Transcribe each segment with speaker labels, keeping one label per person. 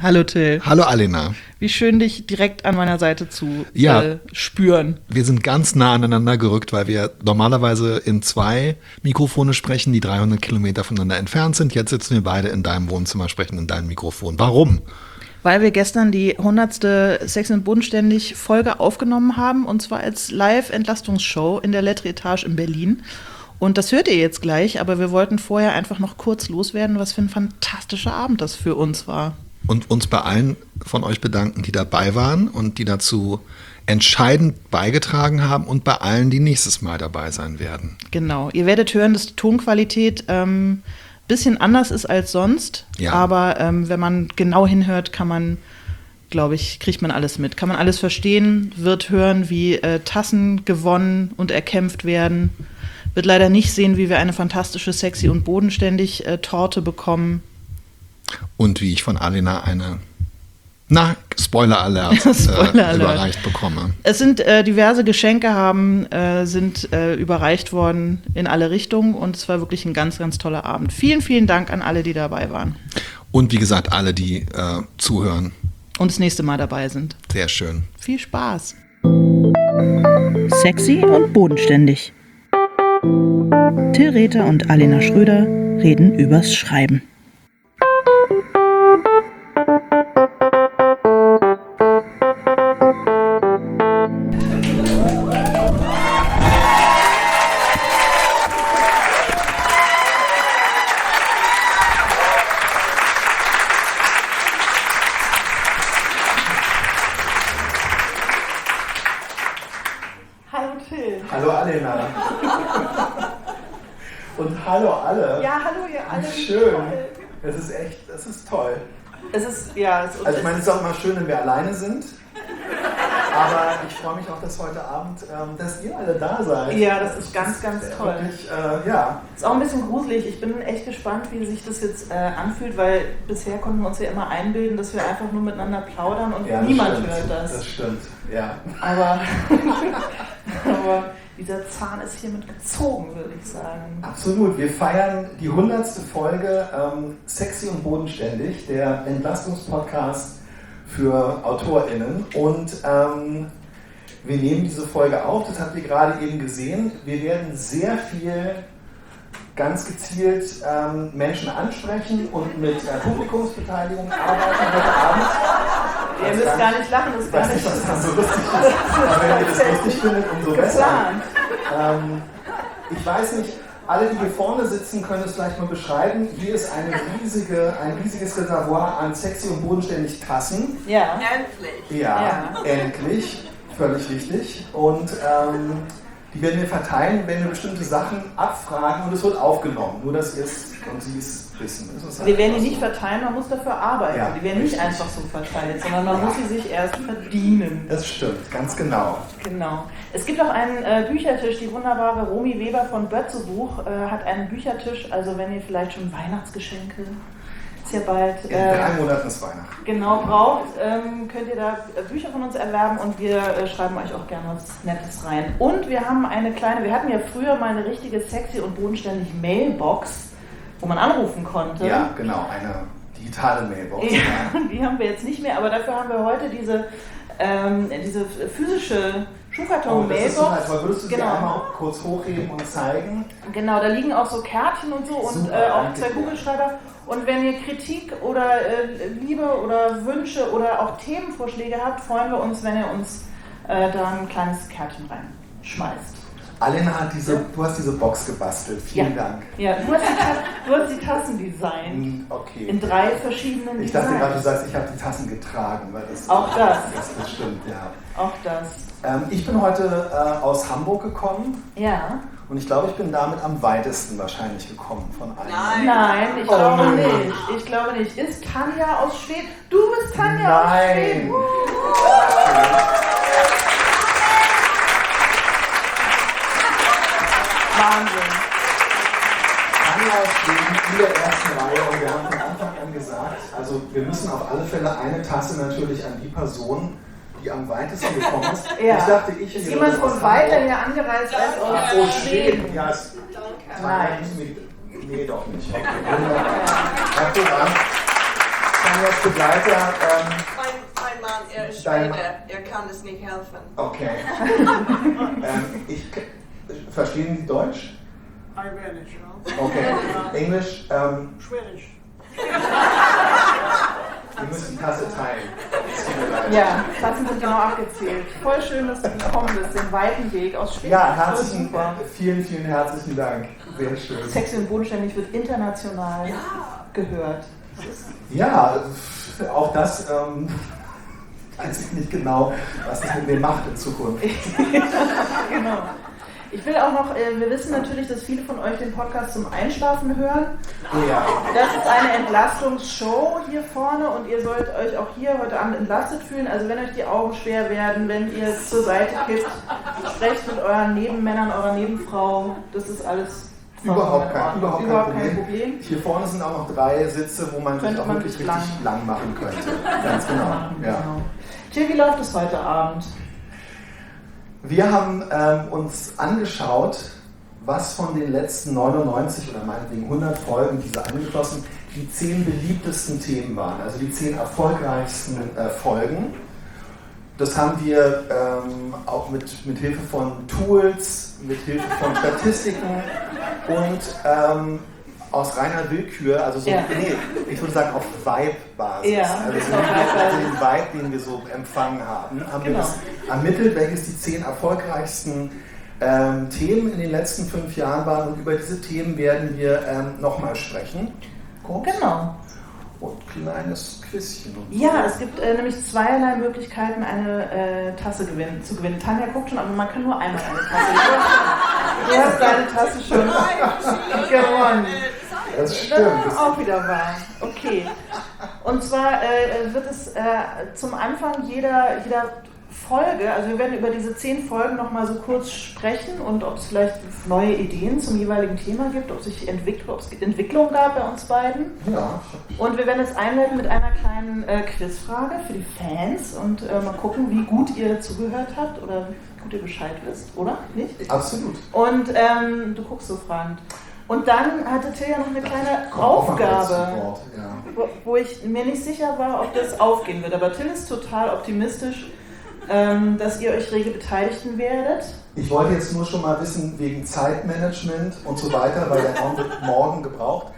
Speaker 1: Hallo Till.
Speaker 2: Hallo Alena.
Speaker 1: Wie schön, dich direkt an meiner Seite zu spüren.
Speaker 2: Wir sind ganz nah aneinander gerückt, weil wir normalerweise in 2 Mikrofone sprechen, die 300 Kilometer voneinander entfernt sind. Jetzt sitzen wir beide in deinem Wohnzimmer, sprechen in deinem Mikrofon. Warum?
Speaker 1: Weil wir gestern die 100. Sex und Bodenständig Folge aufgenommen haben, und zwar als Live-Entlastungsshow in der Lettre Etage in Berlin. Und das hört ihr jetzt gleich, aber wir wollten vorher einfach noch kurz loswerden, was für ein fantastischer Abend das für uns war.
Speaker 2: Und uns bei allen von euch bedanken, die dabei waren und die dazu entscheidend beigetragen haben, und bei allen, die nächstes Mal dabei sein werden.
Speaker 1: Genau. Ihr werdet hören, dass die Tonqualität bisschen anders ist als sonst.
Speaker 2: Ja.
Speaker 1: Aber wenn man genau hinhört, kann man, glaube ich, kriegt man alles mit. Kann man alles verstehen, wird hören, wie Tassen gewonnen und erkämpft werden. Wird leider nicht sehen, wie wir eine fantastische Sexy und Bodenständig Torte bekommen.
Speaker 2: Und wie ich von Alena eine, Spoiler-Alert, überreicht bekomme.
Speaker 1: Es sind diverse Geschenke sind überreicht worden in alle Richtungen, und es war wirklich ein ganz, ganz toller Abend. Vielen, vielen Dank an alle, die dabei waren.
Speaker 2: Und wie gesagt, alle, die zuhören.
Speaker 1: Und das nächste Mal dabei sind.
Speaker 2: Sehr schön.
Speaker 1: Viel Spaß.
Speaker 3: Sexy und bodenständig. Till Rether und Alena Schröder reden übers Schreiben.
Speaker 1: Hallo Till.
Speaker 4: Hallo Alena. Und hallo alle.
Speaker 1: Ja, hallo ihr alle.
Speaker 4: Wie schön. Das ist toll.
Speaker 1: Es ist, ja.
Speaker 4: Also ich meine, es ist auch immer schön, wenn wir alleine sind. Aber ich freue mich auch, dass heute Abend, dass ihr alle da seid.
Speaker 1: Ja, das ist ganz, ganz toll.
Speaker 4: Wirklich, ja.
Speaker 1: Ist auch ein bisschen gruselig. Ich bin echt gespannt, wie sich das jetzt anfühlt, weil bisher konnten wir uns ja immer einbilden, dass wir einfach nur miteinander plaudern und
Speaker 4: Ja,
Speaker 1: niemand
Speaker 4: stimmt.
Speaker 1: hört das.
Speaker 4: Das stimmt, ja.
Speaker 1: Aber dieser Zahn ist hiermit gezogen, würde ich sagen.
Speaker 4: Absolut. Wir feiern die 100. Folge Sexy und Bodenständig, der Entlastungspodcast für AutorInnen. Und wir nehmen diese Folge auf, das habt ihr gerade eben gesehen. Wir werden sehr viel ganz gezielt Menschen ansprechen und mit Publikumsbeteiligung arbeiten heute Abend.
Speaker 1: Ihr müsst gar nicht lachen, das ist gar nicht
Speaker 4: was das so lustig ist. Aber wenn ihr das lustig findet, umso besser. Ich weiß nicht, alle, die hier vorne sitzen, können es vielleicht mal beschreiben. Hier ist ein riesiges Reservoir an Sexy und Bodenständig Tassen.
Speaker 1: Ja.
Speaker 5: Endlich.
Speaker 4: Ja, endlich. Völlig richtig. Und die werden wir verteilen, wenn wir bestimmte Sachen abfragen, und es wird aufgenommen. Nur, dass ihr es und sie es wissen.
Speaker 1: Wir werden die nicht verteilen, man muss dafür arbeiten.
Speaker 4: Ja,
Speaker 1: die werden nicht einfach so verteilt, sondern man muss sie sich erst verdienen.
Speaker 4: Das stimmt, ganz genau.
Speaker 1: Genau. Es gibt auch einen Büchertisch, die wunderbare Romy Weber von Bötzebuch hat einen Büchertisch, also wenn ihr vielleicht schon Weihnachtsgeschenke, ist ja bald...
Speaker 4: In 3 Monaten ist Weihnachten.
Speaker 1: Genau, braucht, könnt ihr da Bücher von uns erwerben, und wir schreiben euch auch gerne was Nettes rein. Und wir haben wir hatten ja früher mal eine richtige Sexy und bodenständig Mailbox, wo man anrufen konnte.
Speaker 4: Ja, genau, eine digitale Mailbox.
Speaker 1: Ja, die haben wir jetzt nicht mehr, aber dafür haben wir heute diese physische Schuhkarton-Mailbox.
Speaker 4: Würdest du sie einmal kurz hochheben und zeigen?
Speaker 1: Genau, da liegen auch so Kärtchen und so. Super, und auch 2 Kugelschreiber. Und wenn ihr Kritik oder Liebe oder Wünsche oder auch Themenvorschläge habt, freuen wir uns, wenn ihr uns da ein kleines Kärtchen reinschmeißt.
Speaker 4: Alena, du hast diese Box gebastelt. Vielen Dank.
Speaker 1: Ja, du hast die Tassen designt.
Speaker 4: Okay.
Speaker 1: In 3 verschiedenen Designs.
Speaker 4: Ich dachte gerade, du sagst, ich habe die Tassen getragen. Weil
Speaker 1: auch das.
Speaker 4: Das stimmt, ja.
Speaker 1: Auch das.
Speaker 4: Ich bin heute aus Hamburg gekommen.
Speaker 1: Ja.
Speaker 4: Und ich glaube, ich bin damit am weitesten wahrscheinlich gekommen von allen.
Speaker 1: Nein, ich glaube nicht. Ich glaube nicht. Ist Tanja aus Schweden? Du bist Tanja aus Schweden. Wahnsinn.
Speaker 4: Tanja aus Schweden in der ersten Reihe, und wir haben von Anfang an gesagt, also wir müssen auf alle Fälle eine Tasse natürlich an die Person, die am weitesten gekommen ist.
Speaker 1: Ja.
Speaker 4: Ich dachte,
Speaker 1: ist jemand von weiter hier angereist als aus Schweden?
Speaker 4: Ja,
Speaker 1: nein.
Speaker 4: Nee, doch nicht. Okay. Hervorragend. Tanjas Begleiter.
Speaker 5: Mein Mann, er ist Schwede, er kann es nicht helfen.
Speaker 4: Okay. Verstehen Sie Deutsch?
Speaker 6: Ein wenig, ja.
Speaker 4: Okay. Englisch?
Speaker 6: Schwedisch.
Speaker 4: Wir müssen die Tasse teilen. Es tut mir leid.
Speaker 1: Ja, Tassen sind genau abgezählt. Voll schön, dass du gekommen bist, den weiten Weg aus Schweden.
Speaker 4: Ja, vielen, vielen herzlichen Dank. Sehr schön.
Speaker 1: Sexy und bodenständig wird international gehört.
Speaker 4: Ja, auch das weiß ich nicht genau, was es mit mir macht in Zukunft.
Speaker 1: Genau. Ich will auch noch, wir wissen natürlich, dass viele von euch den Podcast zum Einschlafen hören.
Speaker 4: Ja.
Speaker 1: Das ist eine Entlastungsshow hier vorne und ihr sollt euch auch hier heute Abend entlastet fühlen. Also wenn euch die Augen schwer werden, wenn ihr zur Seite kippt, sprecht mit euren Nebenmännern, eurer Nebenfrau. Das ist alles
Speaker 4: Überhaupt kein
Speaker 1: Problem.
Speaker 4: Hier vorne sind auch noch 3 Sitze, wo man sich auch wirklich richtig lang machen könnte. Ganz genau. Ja.
Speaker 1: Jill, wie läuft es heute Abend?
Speaker 4: Wir haben uns angeschaut, was von den letzten 99 oder meinetwegen 100 Folgen, diese angeschlossen, die 10 beliebtesten Themen waren, also die 10 erfolgreichsten Folgen. Das haben wir auch mit Hilfe von Tools, mit Hilfe von Statistiken und aus reiner Willkür, also so, ich würde sagen auf Vibe-Basis, also den Vibe, den wir so empfangen haben, wir das ermittelt, welches die 10 erfolgreichsten Themen in den letzten 5 Jahren waren und über diese Themen werden wir nochmal sprechen. Kurz.
Speaker 1: Genau.
Speaker 4: Und ein kleines Quizchen. Und
Speaker 1: so. Ja, es gibt nämlich zweierlei Möglichkeiten, eine Tasse zu gewinnen. Tanja guckt schon, aber man kann nur einmal eine Tasse gewinnen. Du hast deine Tasse schon gewonnen.
Speaker 4: Das stimmt.
Speaker 1: Das ist auch wieder wahr. Okay. Und zwar wird es zum Anfang jeder Folge, also wir werden über diese 10 Folgen nochmal so kurz sprechen und ob es vielleicht neue Ideen zum jeweiligen Thema gibt, ob es sich Entwicklung gab bei uns beiden.
Speaker 4: Ja.
Speaker 1: Und wir werden jetzt einleiten mit einer kleinen Quizfrage für die Fans und mal gucken, wie gut ihr zugehört habt oder wie gut ihr Bescheid wisst, oder? Nicht?
Speaker 4: Absolut.
Speaker 1: Und du guckst so fragend. Und dann hatte Till ja noch eine kleine Aufgabe, wo ich mir nicht sicher war, ob das aufgehen wird. Aber Till ist total optimistisch, dass ihr euch rege beteiligten werdet.
Speaker 4: Ich wollte jetzt nur schon mal wissen, wegen Zeitmanagement und so weiter, weil der Raum wird morgen gebraucht,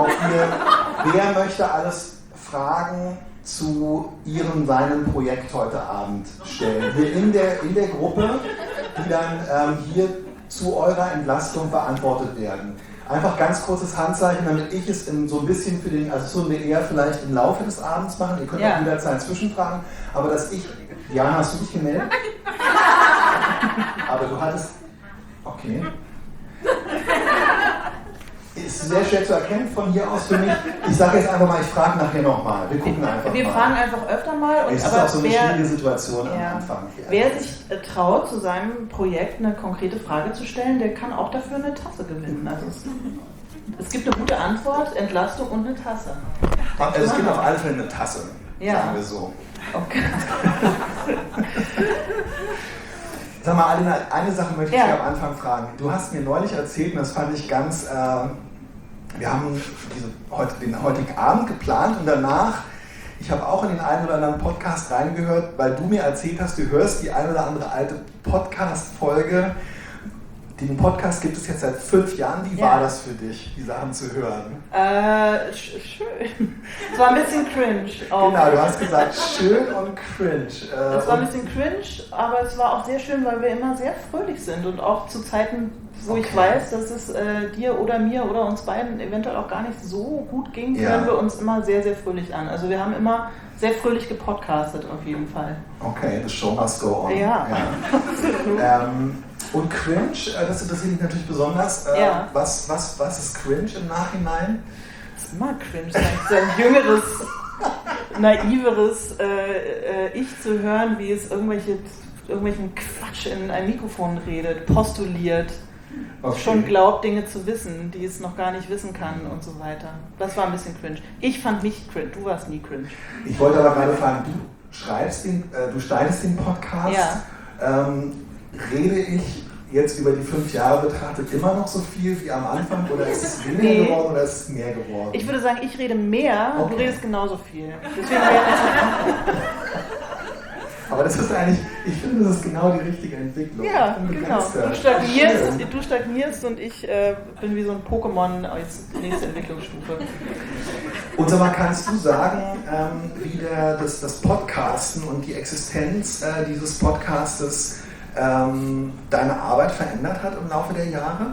Speaker 4: wer möchte alles Fragen zu seinem Projekt heute Abend stellen. Hier in der Gruppe, die dann hier zu eurer Entlastung beantwortet werden. Einfach ganz kurzes Handzeichen, damit ich es so ein bisschen also so eher vielleicht im Laufe des Abends machen. Ihr könnt auch jederzeit zwischenfragen, aber dass ich... Jana, hast du dich gemeldet? Aber du hattest... Okay. Ist sehr schwer zu erkennen von hier aus für mich. Ich sage jetzt einfach mal, ich frage nachher nochmal. Wir gucken einfach mal.
Speaker 1: Wir fragen einfach öfter mal.
Speaker 4: Es ist auch so eine schwierige Situation am Anfang.
Speaker 1: Wer sich traut, zu seinem Projekt eine konkrete Frage zu stellen, der kann auch dafür eine Tasse gewinnen. Also es gibt eine gute Antwort, Entlastung und eine Tasse.
Speaker 4: Also es gibt auf alle Fälle eine Tasse, sagen wir so.
Speaker 1: Okay.
Speaker 4: Sag mal, Alina, eine Sache möchte ich dir am Anfang fragen. Du hast mir neulich erzählt, und das fand ich ganz... wir haben den heutigen Abend geplant und danach, ich habe auch in den einen oder anderen Podcast reingehört, weil du mir erzählt hast, du hörst die eine oder andere alte Podcast-Folge. Den Podcast gibt es jetzt seit 5 Jahren. Wie war das für dich, die Sachen zu hören?
Speaker 1: Schön. Es war ein bisschen cringe. Auch.
Speaker 4: Genau, du hast gesagt, schön und cringe.
Speaker 1: Es war ein bisschen cringe, aber es war auch sehr schön, weil wir immer sehr fröhlich sind und auch zu Zeiten, wo ich weiß, dass es dir oder mir oder uns beiden eventuell auch gar nicht so gut ging, hören wir uns immer sehr, sehr fröhlich an. Also wir haben immer sehr fröhlich gepodcastet auf jeden Fall.
Speaker 4: Okay, the show must go on.
Speaker 1: Ja.
Speaker 4: Und cringe, das interessiert mich natürlich besonders. Was ist cringe im Nachhinein?
Speaker 1: Das ist immer cringe, so ein jüngeres, naiveres Ich zu hören, wie es irgendwelchen Quatsch in ein Mikrofon redet, postuliert, schon glaubt, Dinge zu wissen, die es noch gar nicht wissen kann und so weiter. Das war ein bisschen cringe. Ich fand nicht cringe, du warst nie cringe.
Speaker 4: Ich wollte aber gerade fragen, du schneidest den Podcast. Rede ich jetzt über die 5 Jahre betrachtet immer noch so viel wie am Anfang oder ist es weniger geworden oder ist es mehr geworden?
Speaker 1: Ich würde sagen, ich rede mehr,
Speaker 4: Okay.
Speaker 1: du redest genauso viel. Deswegen
Speaker 4: Aber das ist eigentlich, ich finde, das ist genau die richtige Entwicklung.
Speaker 1: ja,
Speaker 4: Ich bin
Speaker 1: genau.
Speaker 4: begeistert.
Speaker 1: Du stagnierst und ich bin wie so ein Pokémon als nächste Entwicklungsstufe.
Speaker 4: Und sag mal, kannst du sagen, wie das Podcasten und die Existenz dieses Podcastes deine Arbeit verändert hat im Laufe der Jahre?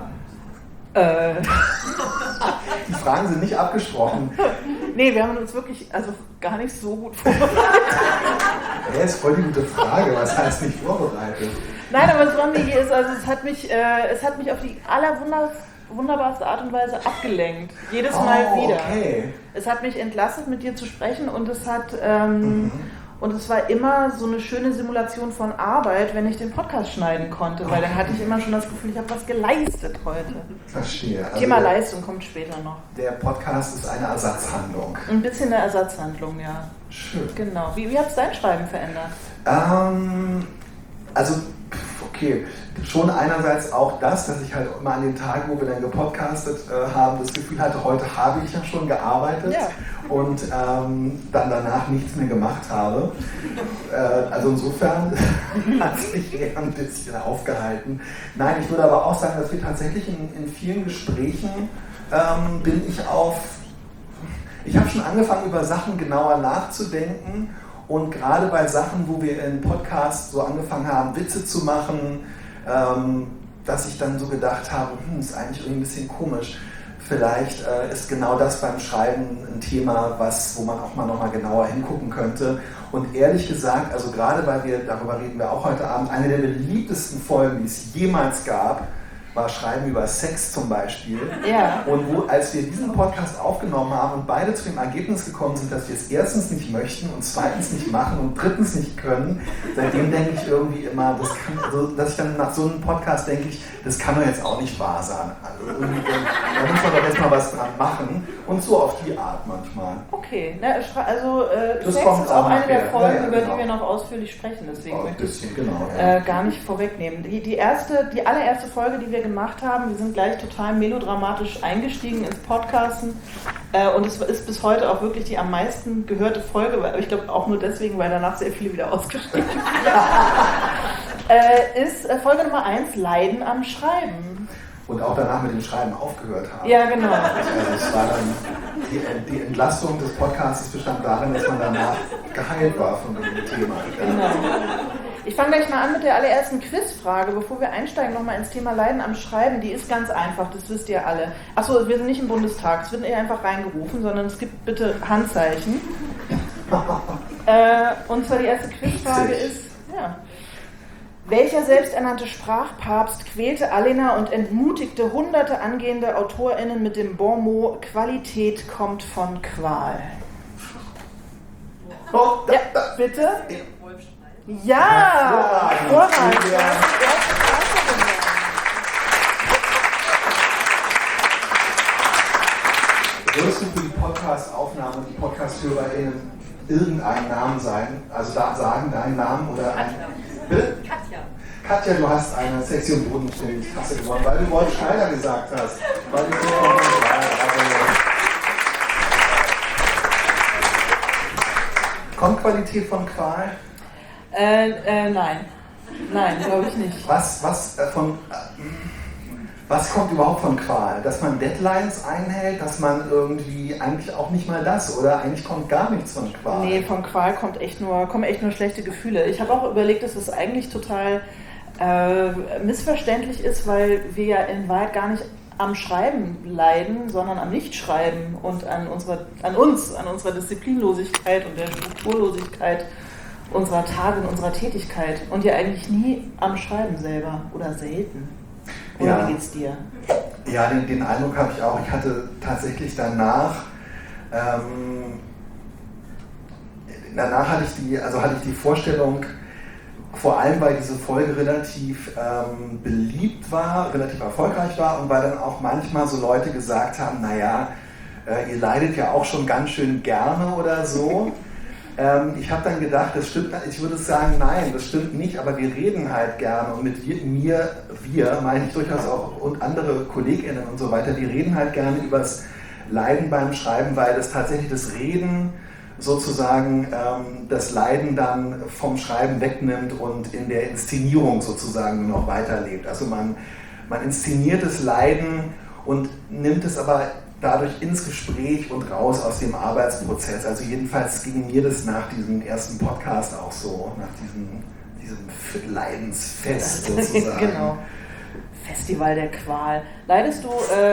Speaker 4: Die Fragen sind nicht abgesprochen.
Speaker 1: Nee, wir haben uns wirklich gar nicht so gut vorbereitet.
Speaker 4: Ja, ist voll die gute Frage. Was heißt nicht vorbereitet?
Speaker 1: Nein, aber das Besondere ist, es hat mich auf die wunderbarste Art und Weise abgelenkt. Jedes Mal wieder.
Speaker 4: Okay.
Speaker 1: Es hat mich entlastet, mit dir zu sprechen und es war immer so eine schöne Simulation von Arbeit, wenn ich den Podcast schneiden konnte, weil dann hatte ich immer schon das Gefühl, ich habe was geleistet heute.
Speaker 4: Verstehe. Also
Speaker 1: Thema Leistung kommt später noch.
Speaker 4: Der Podcast ist eine Ersatzhandlung.
Speaker 1: Ein bisschen eine Ersatzhandlung, ja.
Speaker 4: Schön.
Speaker 1: Genau. Wie hat es dein Schreiben verändert?
Speaker 4: Okay, schon einerseits auch das, dass ich halt immer an den Tagen, wo wir dann gepodcastet haben, das Gefühl hatte, heute habe ich ja schon gearbeitet und dann danach nichts mehr gemacht habe. Also insofern hat es mich eher ein bisschen aufgehalten. Nein, ich würde aber auch sagen, dass wir tatsächlich in vielen Gesprächen ich habe schon angefangen, über Sachen genauer nachzudenken. Und gerade bei Sachen, wo wir im Podcast so angefangen haben, Witze zu machen, dass ich dann so gedacht habe, ist eigentlich irgendwie ein bisschen komisch. Vielleicht ist genau das beim Schreiben ein Thema, wo man auch mal nochmal genauer hingucken könnte. Und ehrlich gesagt, also gerade weil darüber reden wir auch heute Abend, eine der beliebtesten Folgen, die es jemals gab, war Schreiben über Sex zum Beispiel.
Speaker 1: Ja.
Speaker 4: Und als wir diesen Podcast aufgenommen haben und beide zu dem Ergebnis gekommen sind, dass wir es erstens nicht möchten und zweitens nicht machen und drittens nicht können, seitdem denke ich irgendwie immer, dass ich dann nach so einem Podcast denke das kann doch jetzt auch nicht wahr sein. Also da muss man doch erstmal was dran machen und so auf die Art manchmal.
Speaker 1: Okay, Sex ist
Speaker 4: kommt
Speaker 1: auch
Speaker 4: auch
Speaker 1: eine der
Speaker 4: nachher.
Speaker 1: Folgen,
Speaker 4: Ja,
Speaker 1: über
Speaker 4: genau.
Speaker 1: die wir noch ausführlich sprechen, deswegen
Speaker 4: Ein
Speaker 1: möchte ich
Speaker 4: bisschen, genau.
Speaker 1: gar nicht vorwegnehmen. Die allererste Folge, die wir gemacht haben, wir sind gleich total melodramatisch eingestiegen ins Podcasten und es ist bis heute auch wirklich die am meisten gehörte Folge, aber ich glaube auch nur deswegen, weil danach sehr viele wieder ausgestiegen sind. Ist Folge Nummer 1, Leiden am Schreiben.
Speaker 4: Und auch danach mit dem Schreiben aufgehört haben.
Speaker 1: Ja, genau.
Speaker 4: Also es war dann die Entlastung des Podcasts bestand darin, dass man danach geheilt war von dem Thema.
Speaker 1: Genau. Ich fange gleich mal an mit der allerersten Quizfrage, bevor wir einsteigen nochmal ins Thema Leiden am Schreiben. Die ist ganz einfach, das wisst ihr alle. Achso, wir sind nicht im Bundestag, es wird nicht einfach reingerufen, sondern es gibt bitte Handzeichen. Und zwar die erste Quizfrage ist, welcher selbsternannte Sprachpapst quälte Alena und entmutigte hunderte angehende AutorInnen mit dem Bonmot Qualität kommt von Qual? Ja, bitte? Ja, hervorragend.
Speaker 4: Würdest du für die Podcast-Aufnahme und die Podcast-HörerInnen irgendeinen Namen sagen, deinen Namen oder einen? Bitte? Katja, du hast eine Sektion Bodenständig-Kasse gewonnen, weil du Wolf Schneider gesagt hast. Kommt Qualität von Qual?
Speaker 1: Nein. Nein, glaube ich nicht.
Speaker 4: Was kommt überhaupt von Qual? Dass man Deadlines einhält, dass man irgendwie eigentlich auch nicht mal das, oder eigentlich kommt gar nichts von Qual?
Speaker 1: Nee, von Qual kommen echt nur schlechte Gefühle. Ich habe auch überlegt, dass es eigentlich total missverständlich ist, weil wir ja in Wahrheit gar nicht am Schreiben leiden, sondern am Nichtschreiben und an unserer Disziplinlosigkeit und der Strukturlosigkeit unserer Tage und unserer Tätigkeit und ja eigentlich nie am Schreiben selber oder selten. Oder
Speaker 4: Ja.
Speaker 1: wie geht's dir?
Speaker 4: Ja, den Eindruck habe ich auch. Ich hatte tatsächlich danach hatte ich die Vorstellung, vor allem weil diese Folge relativ beliebt war, relativ erfolgreich war und weil dann auch manchmal so Leute gesagt haben, naja, ihr leidet ja auch schon ganz schön gerne oder so. Ich habe dann gedacht, das stimmt, ich würde sagen, nein, das stimmt nicht, aber wir reden halt gerne und mit wir meine ich durchaus auch und andere KollegInnen und so weiter, die reden halt gerne über das Leiden beim Schreiben, weil das tatsächlich das Reden sozusagen das Leiden dann vom Schreiben wegnimmt und in der Inszenierung sozusagen nur noch weiterlebt. Also man inszeniert das Leiden und nimmt es aber dadurch ins Gespräch und raus aus dem Arbeitsprozess. Also jedenfalls ging mir das nach diesem ersten Podcast auch so, nach diesem Leidensfest sozusagen.
Speaker 1: Genau. Festival der Qual. Leidest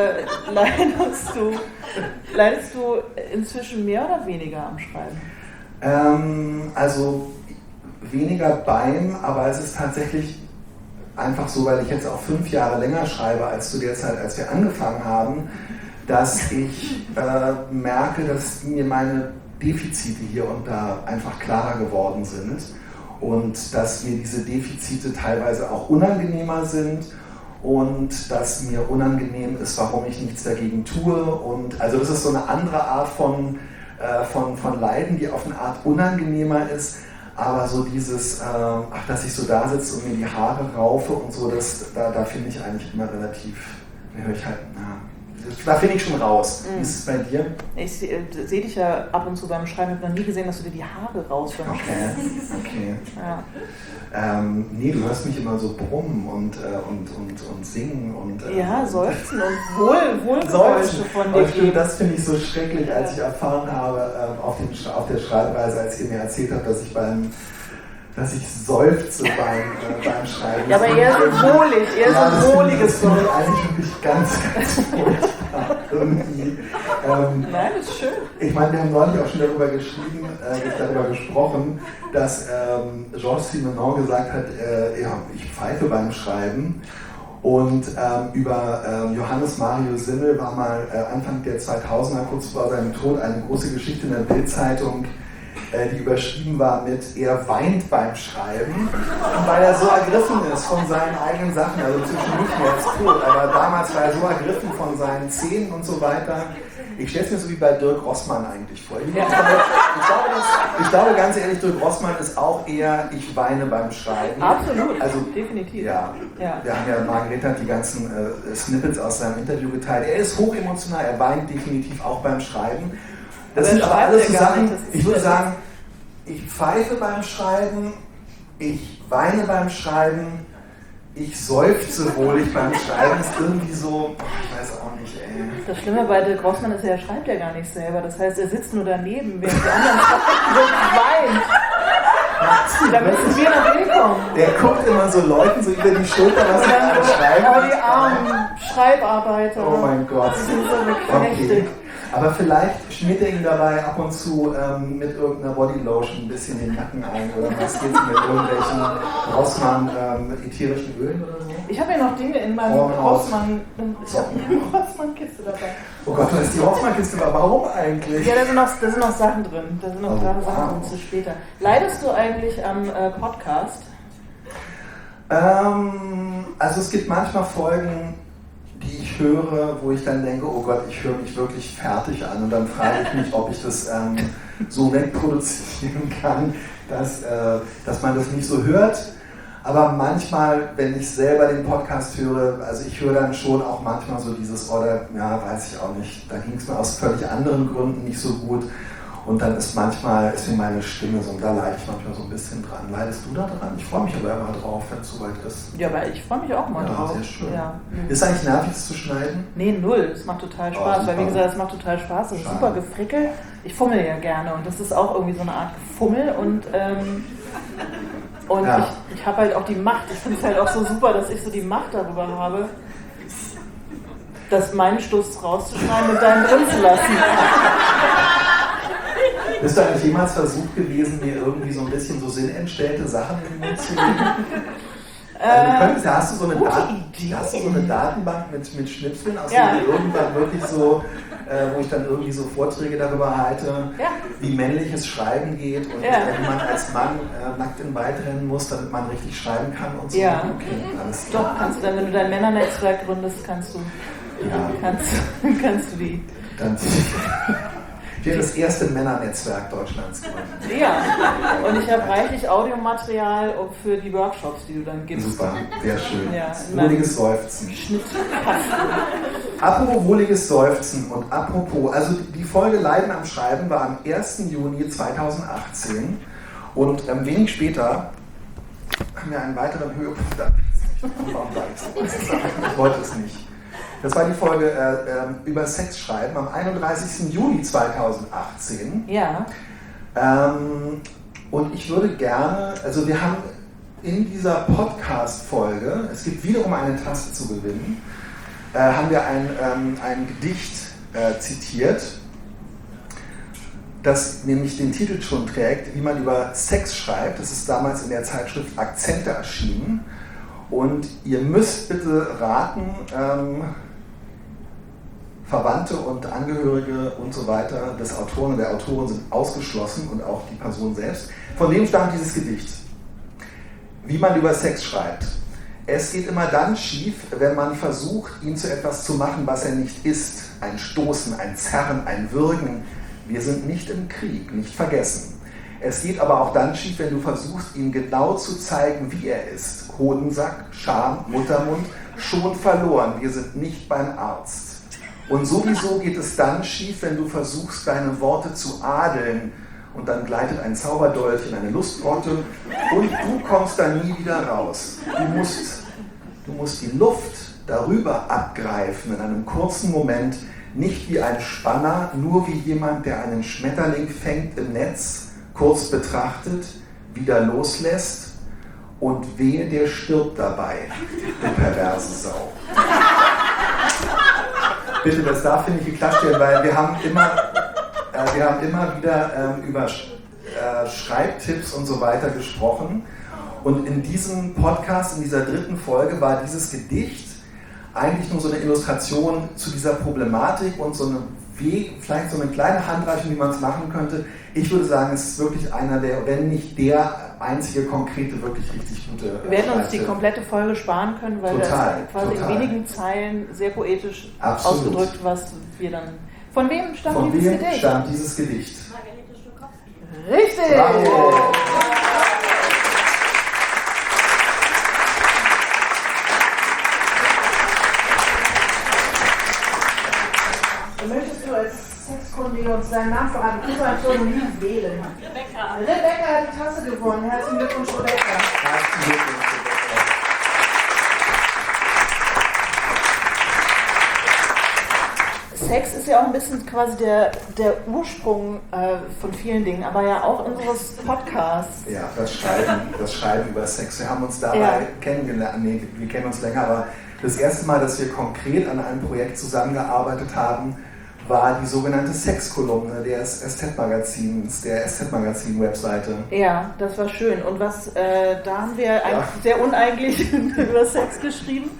Speaker 1: du inzwischen mehr oder weniger am Schreiben?
Speaker 4: Also weniger beim, aber es ist tatsächlich einfach so, weil ich jetzt auch 5 Jahre länger schreibe als zu der Zeit, als wir angefangen haben, dass ich merke, dass mir meine Defizite hier und da einfach klarer geworden sind und dass mir diese Defizite teilweise auch unangenehmer sind und dass mir unangenehm ist, warum ich nichts dagegen tue. Und also das ist so eine andere Art von Leiden, die auf eine Art unangenehmer ist, aber so dieses, dass ich so da sitze und mir die Haare raufe und so, da finde ich eigentlich immer relativ, da finde ich schon raus. Wie ist es bei dir?
Speaker 1: Ich sehe dich ja ab und zu beim Schreiben. Ich habe noch nie gesehen, dass du dir die Haare raus beim Schreiben.
Speaker 4: Okay.
Speaker 1: Ja.
Speaker 4: Nee, du hörst mich immer so brummen und singen und
Speaker 1: seufzen und Wohlgeräusche von dir geben.
Speaker 4: Das finde ich so schrecklich, als ich erfahren habe auf der Schreibreise, als ihr mir erzählt habt, dass ich seufze beim Schreiben.
Speaker 1: Ja, aber eher so wohliges
Speaker 4: Seufzen. Das eigentlich wirklich ganz, ganz furchtbar irgendwie.
Speaker 1: Nein, das ist schön.
Speaker 4: Ich meine, wir haben neulich auch schon darüber gesprochen, dass Georges Simenon gesagt hat, ich pfeife beim Schreiben. Und über Johannes Mario Simmel war mal Anfang der 2000er, kurz vor seinem Tod, eine große Geschichte in der Bild-Zeitung, die überschrieben war mit "Er weint beim Schreiben", weil er so ergriffen ist von seinen eigenen Sachen, also inzwischen nicht mehr, ist tot, aber damals war er so ergriffen von seinen Szenen und so weiter. Ich stelle es mir so wie bei Dirk Rossmann eigentlich vor. Ich glaube ganz ehrlich, Dirk Rossmann ist auch eher "Ich weine beim Schreiben".
Speaker 1: Absolut,
Speaker 4: also,
Speaker 1: definitiv.
Speaker 4: Ja. Wir haben ja, Margareta hat die ganzen Snippets aus seinem Interview geteilt. Er ist hochemotional, er weint definitiv auch beim Schreiben. Das sind aber alles so Sachen, ich würde sagen, ich pfeife beim Schreiben, ich weine beim Schreiben, ich seufze wohlig beim Schreiben, ist irgendwie so, ich weiß auch nicht, ey.
Speaker 1: Das Schlimme bei Dirk Rossmann ist, er schreibt ja gar nicht selber, das heißt, er sitzt nur daneben, während die anderen schreiben und weint. Da müssen wir noch hinkommen.
Speaker 4: Der guckt immer so Leuten so über die Schulter, was sie gerade schreiben.
Speaker 1: Oh, die armen Schreibarbeiter.
Speaker 4: Oh mein Gott.
Speaker 1: Die sind so geknechtet.
Speaker 4: Okay. Aber vielleicht schmiert er ihn dabei ab und zu mit irgendeiner Bodylotion ein bisschen den Nacken ein oder maskiert ihn mit irgendwelchen Rossmann ätherischen Ölen oder so.
Speaker 1: Ich habe ja noch Dinge in meinem Rossmann. Ich habe eine Rossmann-Kiste dabei.
Speaker 4: Oh Gott, was ist die Rossmann-Kiste? Aber warum eigentlich?
Speaker 1: Ja, da sind noch Sachen drin. Da sind noch 3 Sachen drin zu später. Leidest du eigentlich am Podcast?
Speaker 4: Also es gibt manchmal Folgen, die ich höre, wo ich dann denke, oh Gott, ich höre mich wirklich fertig an und dann frage ich mich, ob ich das so wegproduzieren kann, dass man das nicht so hört. Aber manchmal, wenn ich selber den Podcast höre, also ich höre dann schon auch manchmal so dieses, weiß ich auch nicht, da ging es mir aus völlig anderen Gründen nicht so gut. Und dann ist mir meine Stimme so, und da leide ich manchmal so ein bisschen dran. Leidest du da dran? Ich freue mich aber immer drauf, wenn es soweit ist.
Speaker 1: Ja, aber ich freue mich auch mal drauf.
Speaker 4: Sehr schön.
Speaker 1: Ja.
Speaker 4: Ist eigentlich nervig, es zu schneiden?
Speaker 1: Nee, null. Es macht total Spaß, weil wie gesagt, es macht total Spaß. Es ist super gefrickelt. Ich fummel ja gerne und das ist auch irgendwie so eine Art Gefummel und ich habe halt auch die Macht. Ich finde es halt auch so super, dass ich so die Macht darüber habe, dass meinen Stuss rauszuschneiden und deinen drin zu lassen.
Speaker 4: Bist du eigentlich jemals versucht gewesen, mir irgendwie so ein bisschen so sinnentstellte Sachen in den Mund zu legen? Hast du so eine Datenbank mit Schnipseln, aus denen du irgendwann wirklich so, wo ich dann irgendwie so Vorträge darüber halte, wie männliches Schreiben geht und wie man als Mann nackt in Wald rennen muss, damit man richtig schreiben kann und so.
Speaker 1: Ja,
Speaker 4: okay, alles klar.
Speaker 1: Doch, kannst du dann, wenn du dein Männernetzwerk gründest, kannst du die.
Speaker 4: Ich werde das erste Männernetzwerk Deutschlands gründen.
Speaker 1: Ja, und ich habe reichlich Audiomaterial für die Workshops, die du dann gibst.
Speaker 4: Super, sehr schön.
Speaker 1: Ja,
Speaker 4: wohliges Seufzen. Apropos wohliges Seufzen und apropos, also die Folge Leiden am Schreiben war am 1. Juni 2018 und wenig später haben wir einen weiteren Höhepunkt erreicht. Ich wollte es nicht. Das war die Folge über Sex schreiben am 31. Juli 2018.
Speaker 1: Ja.
Speaker 4: Und ich würde gerne, also wir haben in dieser Podcast-Folge, es gibt wiederum eine Tasse zu gewinnen, haben wir ein Gedicht zitiert, das nämlich den Titel schon trägt, wie man über Sex schreibt. Das ist damals in der Zeitschrift Akzente erschienen. Und ihr müsst bitte raten, Verwandte und Angehörige und so weiter des Autoren und der Autorin sind ausgeschlossen und auch die Person selbst. Von wem stammt dieses Gedicht? Wie man über Sex schreibt. Es geht immer dann schief, wenn man versucht, ihn zu etwas zu machen, was er nicht ist. Ein Stoßen, ein Zerren, ein Würgen. Wir sind nicht im Krieg, nicht vergessen. Es geht aber auch dann schief, wenn du versuchst, ihm genau zu zeigen, wie er ist. Hodensack, Scham, Muttermund, schon verloren. Wir sind nicht beim Arzt. Und sowieso geht es dann schief, wenn du versuchst, deine Worte zu adeln. Und dann gleitet ein Zauberdolch in eine Lustgrotte und du kommst da nie wieder raus. Du musst die Luft darüber abgreifen in einem kurzen Moment, nicht wie ein Spanner, nur wie jemand, der einen Schmetterling fängt im Netz, kurz betrachtet, wieder loslässt und wehe, der stirbt dabei, du perverse Sau. Bitte, das darf hier nicht geklatscht werden, weil wir haben immer wieder über Schreibtipps und so weiter gesprochen. Und in diesem Podcast, in dieser 3. Folge, war dieses Gedicht eigentlich nur so eine Illustration zu dieser Problematik und so eine vielleicht so eine kleine Handreichung, wie man es machen könnte. Ich würde sagen, es ist wirklich einer der, wenn nicht der einzige konkrete, wirklich richtig gute.
Speaker 1: Wir werden uns die komplette Folge sparen können, weil
Speaker 4: total,
Speaker 1: das quasi in wenigen Zeilen sehr poetisch ausgedrückt, was wir dann. Von wem stammt dieses Gedicht?
Speaker 4: Stammt dieses Gedicht?
Speaker 5: Margarete Stokowski.
Speaker 1: Richtig!
Speaker 4: Bravo.
Speaker 1: Möchtest du als Sexkundige uns deinen Namen verraten? Du kannst ein Pseudonym wählen. Rebecca hat die Tasse gewonnen. Herzlichen Glückwunsch, Rebecca.
Speaker 4: Herzlichen Glückwunsch, Rebecca.
Speaker 1: Sex ist ja auch ein bisschen quasi der Ursprung von vielen Dingen, aber ja auch unseres Podcasts.
Speaker 4: Ja, das Schreiben über Sex. Wir haben uns dabei kennengelernt. Nee, wir kennen uns länger, aber das erste Mal, dass wir konkret an einem Projekt zusammengearbeitet haben, war die sogenannte Sexkolumne des SZ-Magazins, der SZ-Magazin-Webseite.
Speaker 1: Ja, das war schön. Und da haben wir eigentlich sehr uneigentlich über Sex geschrieben.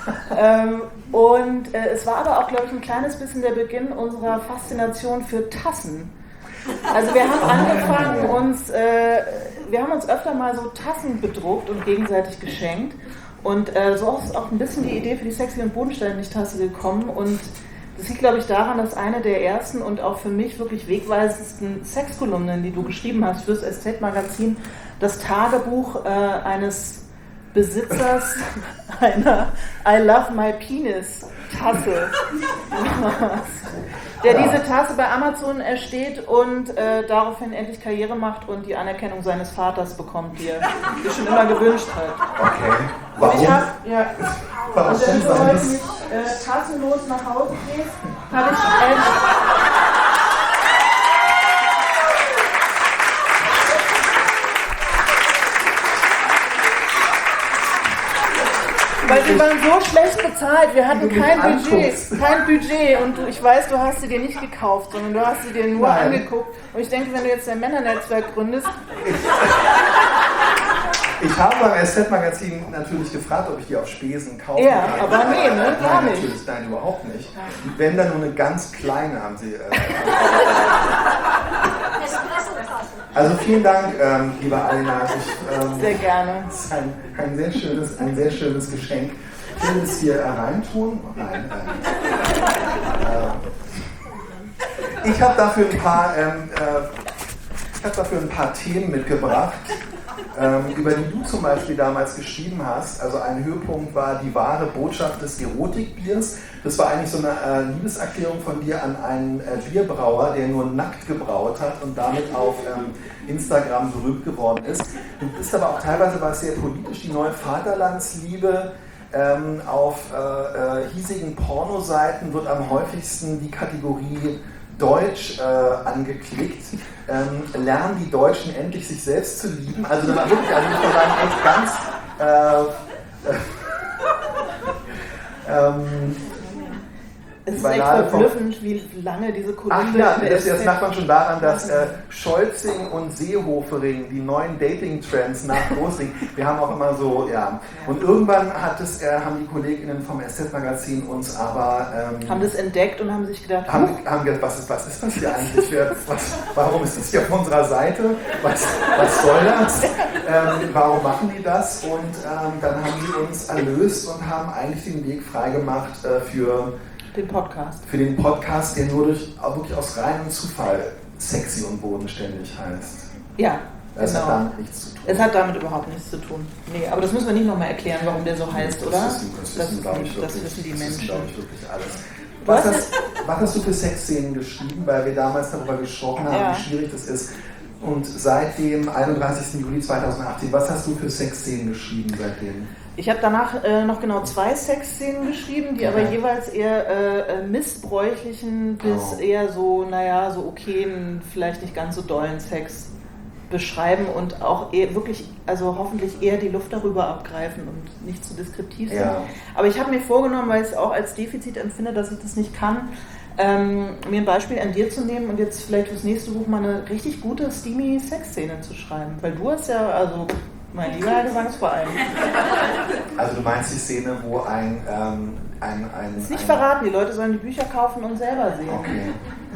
Speaker 1: Es war aber auch, glaube ich, ein kleines bisschen der Beginn unserer Faszination für Tassen. Also wir haben angefangen, wir haben uns öfter mal so Tassen bedruckt und gegenseitig geschenkt. Und so ist auch ein bisschen die Idee für die Sexy und bodenständig Tasse gekommen. Und das liegt, glaube ich, daran, dass eine der ersten und auch für mich wirklich wegweisendsten Sexkolumnen, die du geschrieben hast fürs SZ-Magazin, das Tagebuch eines Besitzers einer I Love My Penis Tasse, der diese Tasse bei Amazon ersteht und daraufhin endlich Karriere macht und die Anerkennung seines Vaters bekommt, die er sich schon immer gewünscht hat.
Speaker 4: Okay. Warum?
Speaker 1: Und
Speaker 4: Warum?
Speaker 1: wenn du heute nicht tassenlos nach Hause gehst, habe ich weil sie waren so schlecht bezahlt, wir hatten kein Budget und ich weiß, du hast sie dir nicht gekauft, sondern du hast sie dir nur angeguckt und ich denke, wenn du jetzt ein Männernetzwerk gründest...
Speaker 4: Ich habe beim SZ-Magazin natürlich gefragt, ob ich die auf Spesen kaufe.
Speaker 1: Ja, aber nee, ne? Gar nicht.
Speaker 4: Natürlich, nein, überhaupt nicht. Wenn dann nur eine ganz kleine haben sie... Also vielen Dank, liebe Alina.
Speaker 1: Sehr gerne.
Speaker 4: Das ist ein sehr schönes Geschenk. Ich will es hier reintun. Nein. Ich habe dafür ein paar Themen mitgebracht, über die du zum Beispiel damals geschrieben hast. Also ein Höhepunkt war die wahre Botschaft des Erotikbiers. Das war eigentlich so eine Liebeserklärung von dir an einen Bierbrauer, der nur nackt gebraut hat und damit auf Instagram berühmt geworden ist. Du bist aber auch teilweise was sehr politisch, die neue Vaterlandsliebe. Auf hiesigen Pornoseiten wird am häufigsten die Kategorie Deutsch angeklickt. Lernen die Deutschen endlich sich selbst zu lieben? Also da war wirklich, also ich würde sagen, echt ganz
Speaker 1: es ist echt verblüffend, wie lange diese Kolumne
Speaker 4: das merkt man schon daran, dass Scholzing und Seehofering, die neuen Dating-Trends nach Großing, wir haben auch immer so, ja. Und irgendwann haben die KollegInnen vom SZ-Magazin uns aber...
Speaker 1: haben das entdeckt und haben sich gedacht...
Speaker 4: Haben gedacht, was ist das hier eigentlich? Warum ist das hier auf unserer Seite? Was soll das? Warum machen die das? Und dann haben die uns erlöst und haben eigentlich den Weg freigemacht für den Podcast, der nur wirklich aus reinem Zufall sexy und bodenständig heißt.
Speaker 1: Ja,
Speaker 4: das hat damit nichts zu tun.
Speaker 1: Es hat damit überhaupt nichts zu tun. Nee, aber das müssen wir nicht nochmal erklären, warum der so heißt, oder?
Speaker 4: Das wissen die Menschen.
Speaker 1: Das wissen, glaube ich,
Speaker 4: wirklich alles. Was hast du für Sexszenen geschrieben? Weil wir damals darüber gesprochen haben, wie schwierig das ist. Und seit dem 31. Juli 2018, was hast du für Sexszenen geschrieben seitdem?
Speaker 1: Ich habe danach noch genau 2 Sexszenen geschrieben, die aber jeweils eher missbräuchlichen bis eher so, so okayen, vielleicht nicht ganz so dollen Sex beschreiben und auch eher wirklich, also hoffentlich eher die Luft darüber abgreifen und nicht zu deskriptiv sind. Ja. Aber ich habe mir vorgenommen, weil ich es auch als Defizit empfinde, dass ich das nicht kann, mir ein Beispiel an dir zu nehmen und jetzt vielleicht fürs nächste Buch mal eine richtig gute, steamy Sexszene zu schreiben. Weil du hast ja, also mein lieber Gesangsverein.
Speaker 4: Also du meinst die Szene, wo ein
Speaker 1: ist nicht verraten, die Leute sollen die Bücher kaufen und selber sehen.
Speaker 4: Okay.